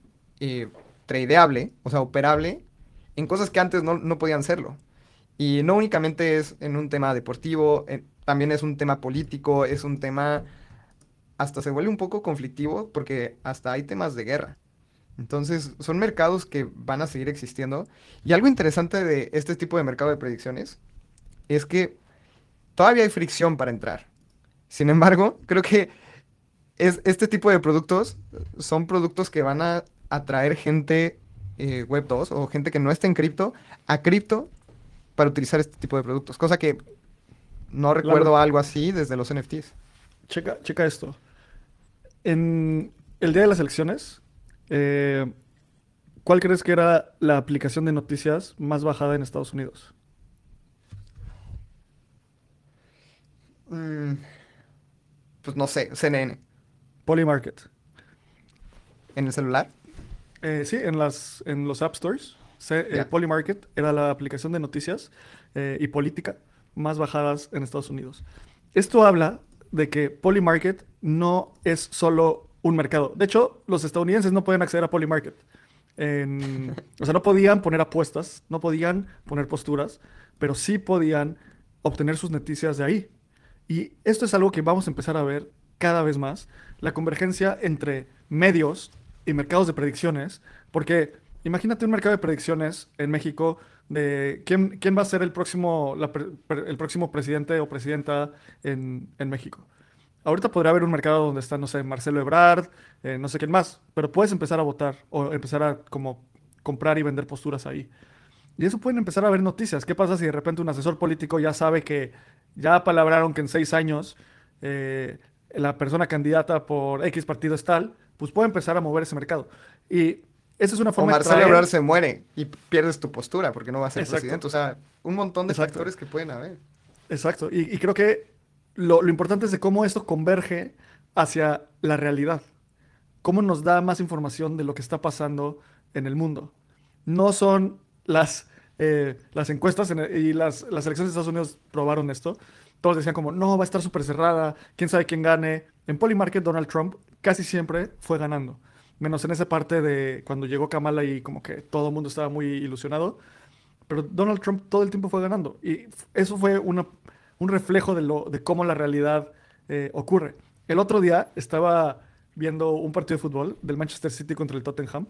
tradeable, o sea, operable, en cosas que antes no podían serlo. Y no únicamente es en un tema deportivo, también es un tema político, es un tema, hasta se vuelve un poco conflictivo porque hasta hay temas de guerra. Entonces, son mercados que van a seguir existiendo. Y algo interesante de este tipo de mercado de predicciones es que todavía hay fricción para entrar. Sin embargo, creo que este tipo de productos son productos que van a atraer gente Web 2 o gente que no está en cripto a cripto para utilizar este tipo de productos, cosa que no recuerdo algo así desde los NFTs. Checa esto. En el día de las elecciones, eh, ¿cuál crees que era la aplicación de noticias más bajada en Estados Unidos? Mm, pues no sé, CNN. Polymarket. ¿En el celular? Sí, en los App Stores, Ya. Polymarket era la aplicación de noticias y política más bajadas en Estados Unidos. Esto habla de que Polymarket no es solo un mercado. De hecho, los estadounidenses no pueden acceder a Polymarket. O sea, no podían poner apuestas, no podían poner posturas, pero sí podían obtener sus noticias de ahí. Y esto es algo que vamos a empezar a ver cada vez más, la convergencia entre medios y mercados de predicciones, porque imagínate un mercado de predicciones en México de quién va a ser el próximo presidente o presidenta en México. Ahorita podría haber un mercado donde está, no sé, Marcelo Ebrard, no sé quién más, pero puedes empezar a votar o empezar a como comprar y vender posturas ahí. Y eso pueden empezar a ver noticias. ¿Qué pasa si de repente un asesor político ya sabe que ya palabraron que en 6 años eh, la persona candidata por X partido es tal? Pues puede empezar a mover ese mercado. Y esa es una O forma de Marcelo Ebrard traer... se muere y pierdes tu postura porque no va a ser Exacto, presidente. O sea, un montón de exacto, factores que pueden haber. exacto. Y creo que lo importante es de cómo esto converge hacia la realidad. Cómo nos da más información de lo que está pasando en el mundo. No son las encuestas y las elecciones de Estados Unidos probaron esto. Todos decían como, no, va a estar súper cerrada, quién sabe quién gane. En Polymarket, Donald Trump casi siempre fue ganando. Menos en esa parte de cuando llegó Kamala y como que todo el mundo estaba muy ilusionado. Pero Donald Trump todo el tiempo fue ganando. Y eso fue un reflejo de cómo la realidad ocurre. El otro día estaba viendo un partido de fútbol del Manchester City contra el Tottenham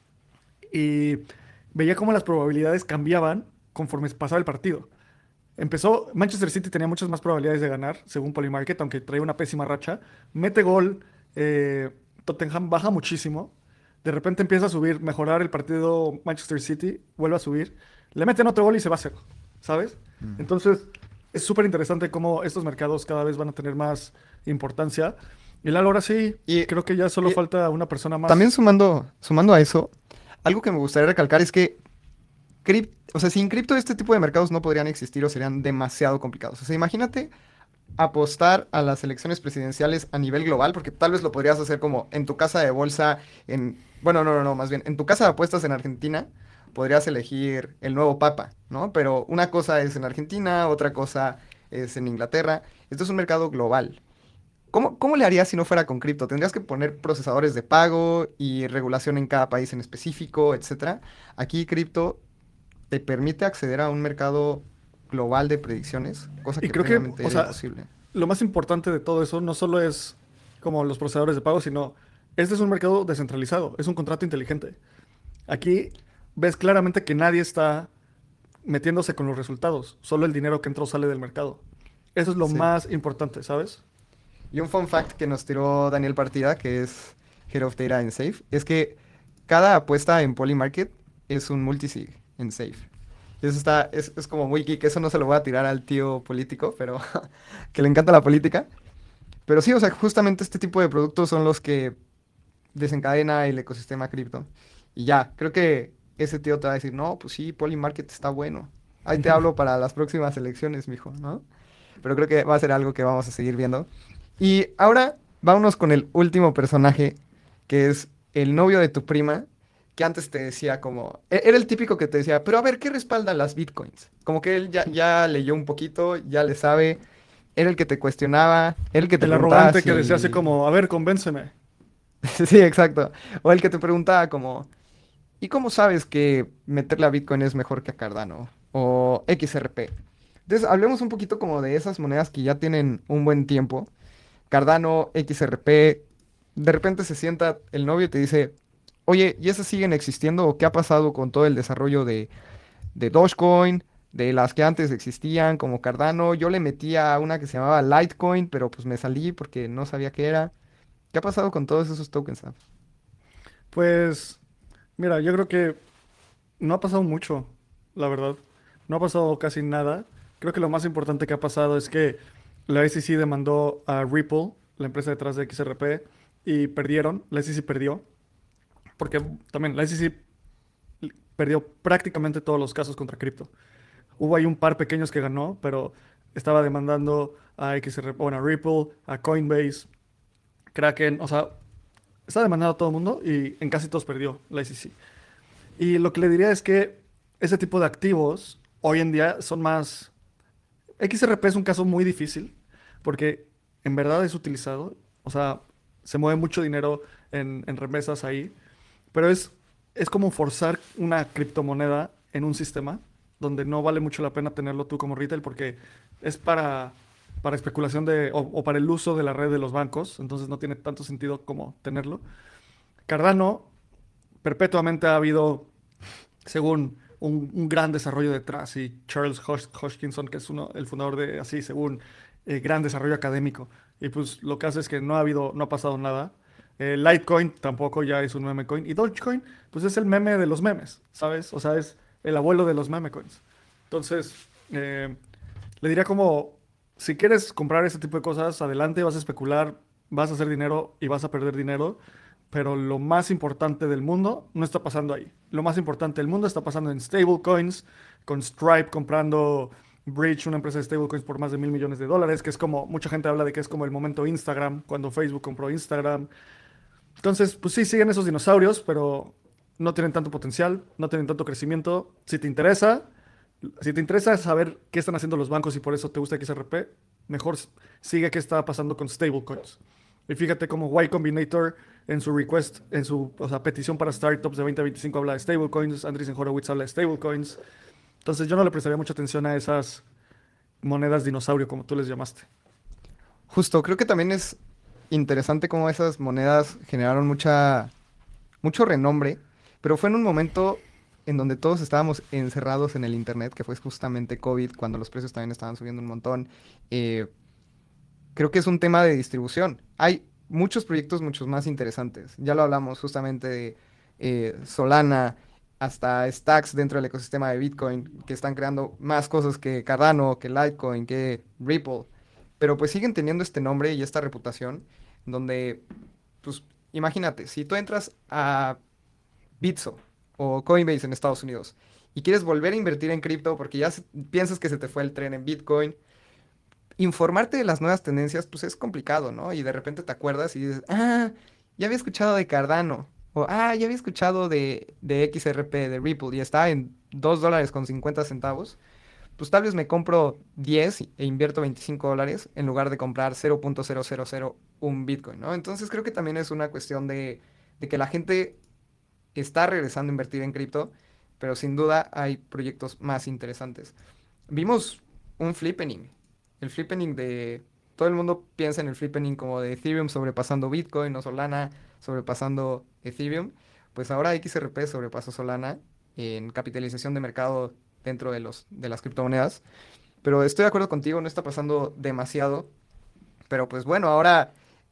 y veía cómo las probabilidades cambiaban conforme pasaba el partido. Manchester City tenía muchas más probabilidades de ganar, según Polymarket, aunque traía una pésima racha. Mete gol, Tottenham baja muchísimo. De repente empieza a subir, mejorar el partido Manchester City, vuelve a subir. Le meten otro gol y se va a cero, ¿sabes? Entonces, es súper interesante cómo estos mercados cada vez van a tener más importancia. Y Lalo, ahora sí, Y, creo que ya solo y falta una persona también más. sumando a eso, algo que me gustaría recalcar es que o sea, sin cripto este tipo de mercados no podrían existir o serían demasiado complicados. O sea, imagínate apostar a las elecciones presidenciales a nivel global, porque tal vez lo podrías hacer como en tu casa de bolsa, bueno, no, más bien, en tu casa de apuestas en Argentina, podrías elegir el nuevo papa, ¿no? Pero una cosa es en Argentina, otra cosa es en Inglaterra. Esto es un mercado global. ¿Cómo le harías si no fuera con cripto? Tendrías que poner procesadores de pago y regulación en cada país en específico, etcétera. Aquí cripto te permite acceder a un mercado global de predicciones, cosa Y que creo que, previamente o era sea, imposible. lo más importante de todo eso no solo es como los procesadores de pago, sino este es un mercado descentralizado, es un contrato inteligente. Aquí ves claramente que nadie está metiéndose con los resultados, solo el dinero que entra o sale del mercado. Eso es lo Sí. más importante, ¿sabes? Y un fun fact que nos tiró Daniel Partida, que es Head of Data en Safe, es que cada apuesta en Polymarket es un multisig en Safe. Y eso es como muy geek, eso no se lo voy a tirar al tío político, pero que le encanta la política. Pero sí, o sea, justamente este tipo de productos son los que desencadena el ecosistema cripto. Y ya, creo que ese tío te va a decir, no, pues sí, Polymarket está bueno. Ahí te hablo para las próximas elecciones, mijo, ¿no? Pero creo que va a ser algo que vamos a seguir viendo. Y ahora vámonos con el último personaje, que es el novio de tu prima, que antes te decía como, era el típico que te decía, pero a ver, ¿qué respaldan las bitcoins? Como que él ya leyó un poquito, ya le sabe, era el que te cuestionaba, era el que te El preguntaba arrogante que decía así si... como, a ver, convénceme. Sí, exacto. O el que te preguntaba como, ¿y cómo sabes que meterle a Bitcoin es mejor que a Cardano? O XRP. Entonces, hablemos un poquito como de esas monedas que ya tienen un buen tiempo. Cardano, XRP. De repente se sienta el novio y te dice, oye, ¿y esas siguen existiendo? ¿O qué ha pasado con todo el desarrollo de Dogecoin? De las que antes existían, como Cardano. Yo le metía a una que se llamaba Litecoin, pero pues me salí porque no sabía qué era. ¿Qué ha pasado con todos esos tokens, Sam? Pues, mira, yo creo que no ha pasado mucho, la verdad. No ha pasado casi nada. Creo que lo más importante que ha pasado es que la SEC demandó a Ripple, la empresa detrás de XRP, y perdieron. La SEC perdió, porque también la SEC perdió prácticamente todos los casos contra cripto. Hubo ahí un par pequeños que ganó, pero estaba demandando a XRP, bueno, a Ripple, a Coinbase, Kraken, o sea, está demandando a todo el mundo y en casi todos perdió la SEC. Y lo que le diría es que ese tipo de activos hoy en día son más... XRP es un caso muy difícil porque en verdad es utilizado, o sea, se mueve mucho dinero en remesas ahí, pero es como forzar una criptomoneda en un sistema donde no vale mucho la pena tenerlo tú como retail porque es para especulación o para el uso de la red de los bancos, entonces no tiene tanto sentido como tenerlo. Cardano perpetuamente ha habido, según un gran desarrollo detrás, y Charles Hoskinson, que es el fundador de así, según gran desarrollo académico. Y pues lo que hace es que no ha pasado nada. Litecoin tampoco ya es un meme coin. Y Dogecoin, pues es el meme de los memes, ¿sabes? O sea, es el abuelo de los meme coins. Entonces, le diría como, si quieres comprar ese tipo de cosas, adelante, vas a especular, vas a hacer dinero y vas a perder dinero, pero lo más importante del mundo no está pasando ahí. Lo más importante del mundo está pasando en stablecoins, con Stripe comprando Bridge, una empresa de stablecoins por más de $1.000 millones, que es como, mucha gente habla de que es como el momento Instagram, cuando Facebook compró Instagram. Entonces, pues sí, siguen esos dinosaurios, pero no tienen tanto potencial, no tienen tanto crecimiento. Si te interesa saber qué están haciendo los bancos y por eso te gusta XRP, mejor sigue qué está pasando con stablecoins. Y fíjate cómo Y Combinator en su request, o sea, petición para startups de 2025 habla de stablecoins, Andreessen Horowitz habla de stablecoins. Entonces yo no le prestaría mucha atención a esas monedas dinosaurio, como tú les llamaste. Justo, creo que también es interesante cómo esas monedas generaron mucho renombre, pero fue en un momento en donde todos estábamos encerrados en el internet, que fue justamente COVID, cuando los precios también estaban subiendo un montón. Eh, Creo que es un tema de distribución. Hay muchos proyectos muchos más interesantes. Ya lo hablamos justamente de Solana, hasta Stacks dentro del ecosistema de Bitcoin, que están creando más cosas que Cardano, que Litecoin, que Ripple. Pero pues siguen teniendo este nombre y esta reputación, donde, pues, imagínate, si tú entras a Bitso o Coinbase en Estados Unidos y quieres volver a invertir en cripto porque ya piensas que se te fue el tren en Bitcoin, informarte de las nuevas tendencias, pues es complicado, ¿no? Y de repente te acuerdas y dices, ya había escuchado de Cardano, o ya había escuchado de XRP, de Ripple, y está en $2.50. Pues tal vez me compro 10 e invierto $25 en lugar de comprar 0.0001 Bitcoin, ¿no? Entonces creo que también es una cuestión de que la gente está regresando a invertir en cripto, pero sin duda hay proyectos más interesantes. Vimos un flippening. El flippening de... Todo el mundo piensa en el flippening como de Ethereum sobrepasando Bitcoin o Solana sobrepasando Ethereum. Pues ahora XRP sobrepasó Solana en capitalización de mercado dentro de las criptomonedas. Pero estoy de acuerdo contigo, no está pasando demasiado. Pero pues bueno, ahora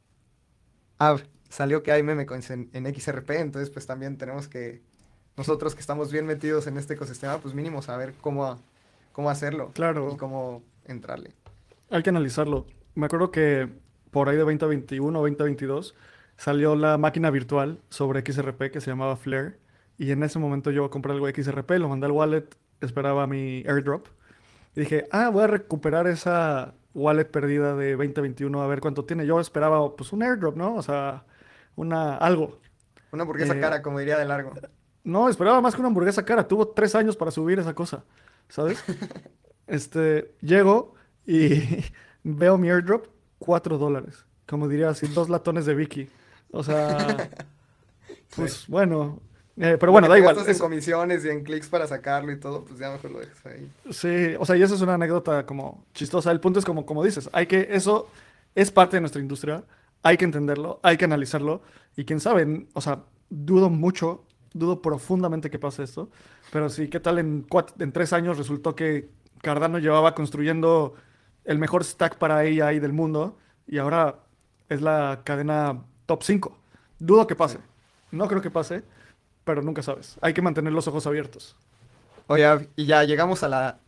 salió que hay meme coins en XRP, entonces pues también tenemos que, nosotros que estamos bien metidos en este ecosistema, pues mínimo saber cómo hacerlo y Claro, cómo entrarle. hay que analizarlo. Me acuerdo que por ahí de 2021 o 2022 salió la máquina virtual sobre XRP que se llamaba Flare. Y en ese momento yo compré algo de XRP, lo mandé al wallet, esperaba mi airdrop. Y dije, voy a recuperar esa wallet perdida de 2021 a ver cuánto tiene. Yo esperaba pues un airdrop, ¿no? O sea, algo. Una hamburguesa Eh, cara, como diría de largo. no, esperaba más que una hamburguesa cara. Tuvo 3 años para subir esa cosa, ¿sabes? Llego y veo mi airdrop, $4. Como diría así, 2 latones de Vicky. O sea, Sí. pues bueno. Pero Lo bueno, que da te igual. gastas en comisiones y en clics para sacarlo y todo, pues ya mejor lo dejas ahí. Sí, o sea, y eso es una anécdota como chistosa. El punto es como dices, eso es parte de nuestra industria. Hay que entenderlo, hay que analizarlo. Y quién sabe, o sea, dudo profundamente que pase esto. Pero sí, ¿qué tal en 3 años resultó que Cardano llevaba construyendo el mejor stack para AI del mundo y ahora es la cadena top 5? Dudo que Sí. pase. No creo que pase, pero nunca sabes. Hay que mantener los ojos abiertos. Oye, y ya llegamos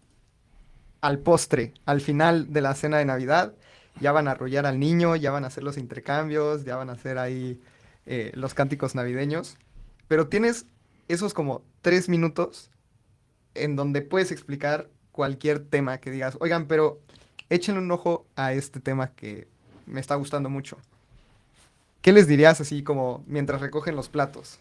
al postre, al final de la cena de Navidad. Ya van a arrullar al niño, ya van a hacer los intercambios, ya van a hacer ahí los cánticos navideños. Pero tienes esos como 3 minutos en donde puedes explicar cualquier tema que digas, oigan, pero échenle un ojo a este tema que me está gustando mucho. ¿Qué les dirías así como mientras recogen los platos?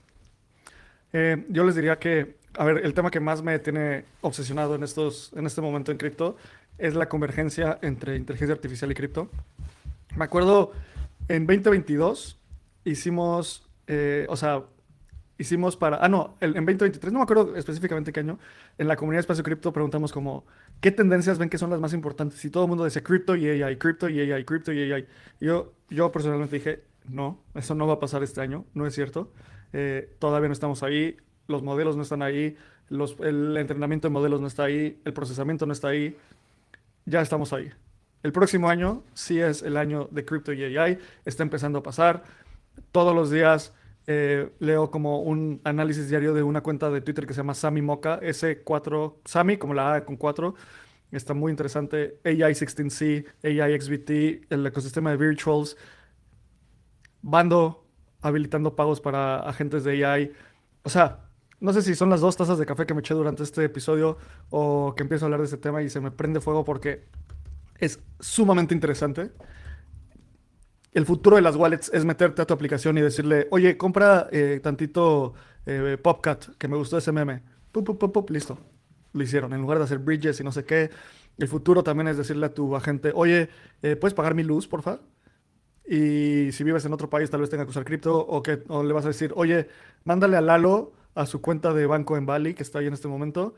Yo les diría que, a ver, el tema que más me tiene obsesionado en este momento en cripto es la convergencia entre inteligencia artificial y cripto. Me acuerdo en 2022 hicimos, o sea, hicimos para, no, en 2023, no me acuerdo específicamente qué año, en la comunidad de Espacio Cripto preguntamos como, ¿qué tendencias ven que son las más importantes? Y todo el mundo decía cripto y AI, cripto y AI, cripto y AI. Y yo personalmente dije, no, eso no va a pasar este año, no es cierto. Todavía no estamos ahí, los modelos no están ahí, el entrenamiento de modelos no está ahí, el procesamiento no está ahí, ya estamos ahí. El próximo año sí es el año de cripto y AI, está empezando a pasar. Todos los días leo como un análisis diario de una cuenta de Twitter que se llama Sammy Mocha, S4, Sammy, como la A con 4. Está muy interesante. AI16C, AI XBT, el ecosistema de Virtuals, Bando habilitando pagos para agentes de AI. O sea, no sé si son las 2 tazas de café que me eché durante este episodio o que empiezo a hablar de este tema y se me prende fuego porque es sumamente interesante. El futuro de las wallets es meterte a tu aplicación y decirle, oye, compra tantito PopCat, que me gustó ese meme. Pup, pup, pup, pup, listo. Lo hicieron. En lugar de hacer bridges y no sé qué. El futuro también es decirle a tu agente, oye, ¿puedes pagar mi luz, porfa? Y si vives en otro país, tal vez tenga que usar cripto. O le vas a decir, oye, mándale a Lalo a su cuenta de banco en Bali, que está ahí en este momento,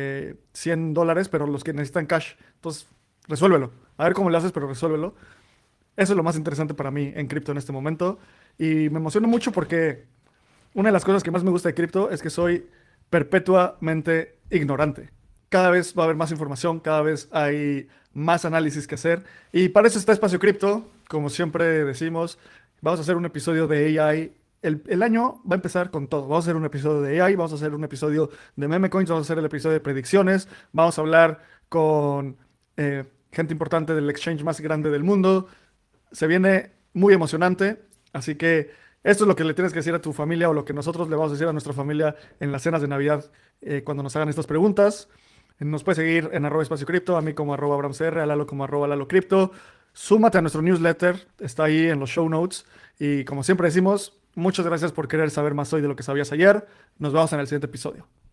$100, pero los que necesitan cash. Entonces, resuélvelo. A ver cómo le haces, pero resuélvelo. Eso es lo más interesante para mí en cripto en este momento. Y me emociona mucho porque una de las cosas que más me gusta de cripto es que soy perpetuamente ignorante. Cada vez va a haber más información, cada vez hay más análisis que hacer. Y para eso está Espacio Cripto. Como siempre decimos, vamos a hacer un episodio de AI. El año va a empezar con todo. Vamos a hacer un episodio de AI, vamos a hacer un episodio de meme coins, vamos a hacer el episodio de predicciones, vamos a hablar con gente importante del exchange más grande del mundo. Se viene muy emocionante, así que esto es lo que le tienes que decir a tu familia o lo que nosotros le vamos a decir a nuestra familia en las cenas de Navidad cuando nos hagan estas preguntas. Nos puedes seguir en @espaciocripto, a mí como @abramcr, a Lalo como @lalocripto. Súmate a nuestro newsletter, está ahí en los show notes. Y como siempre decimos, muchas gracias por querer saber más hoy de lo que sabías ayer. Nos vemos en el siguiente episodio.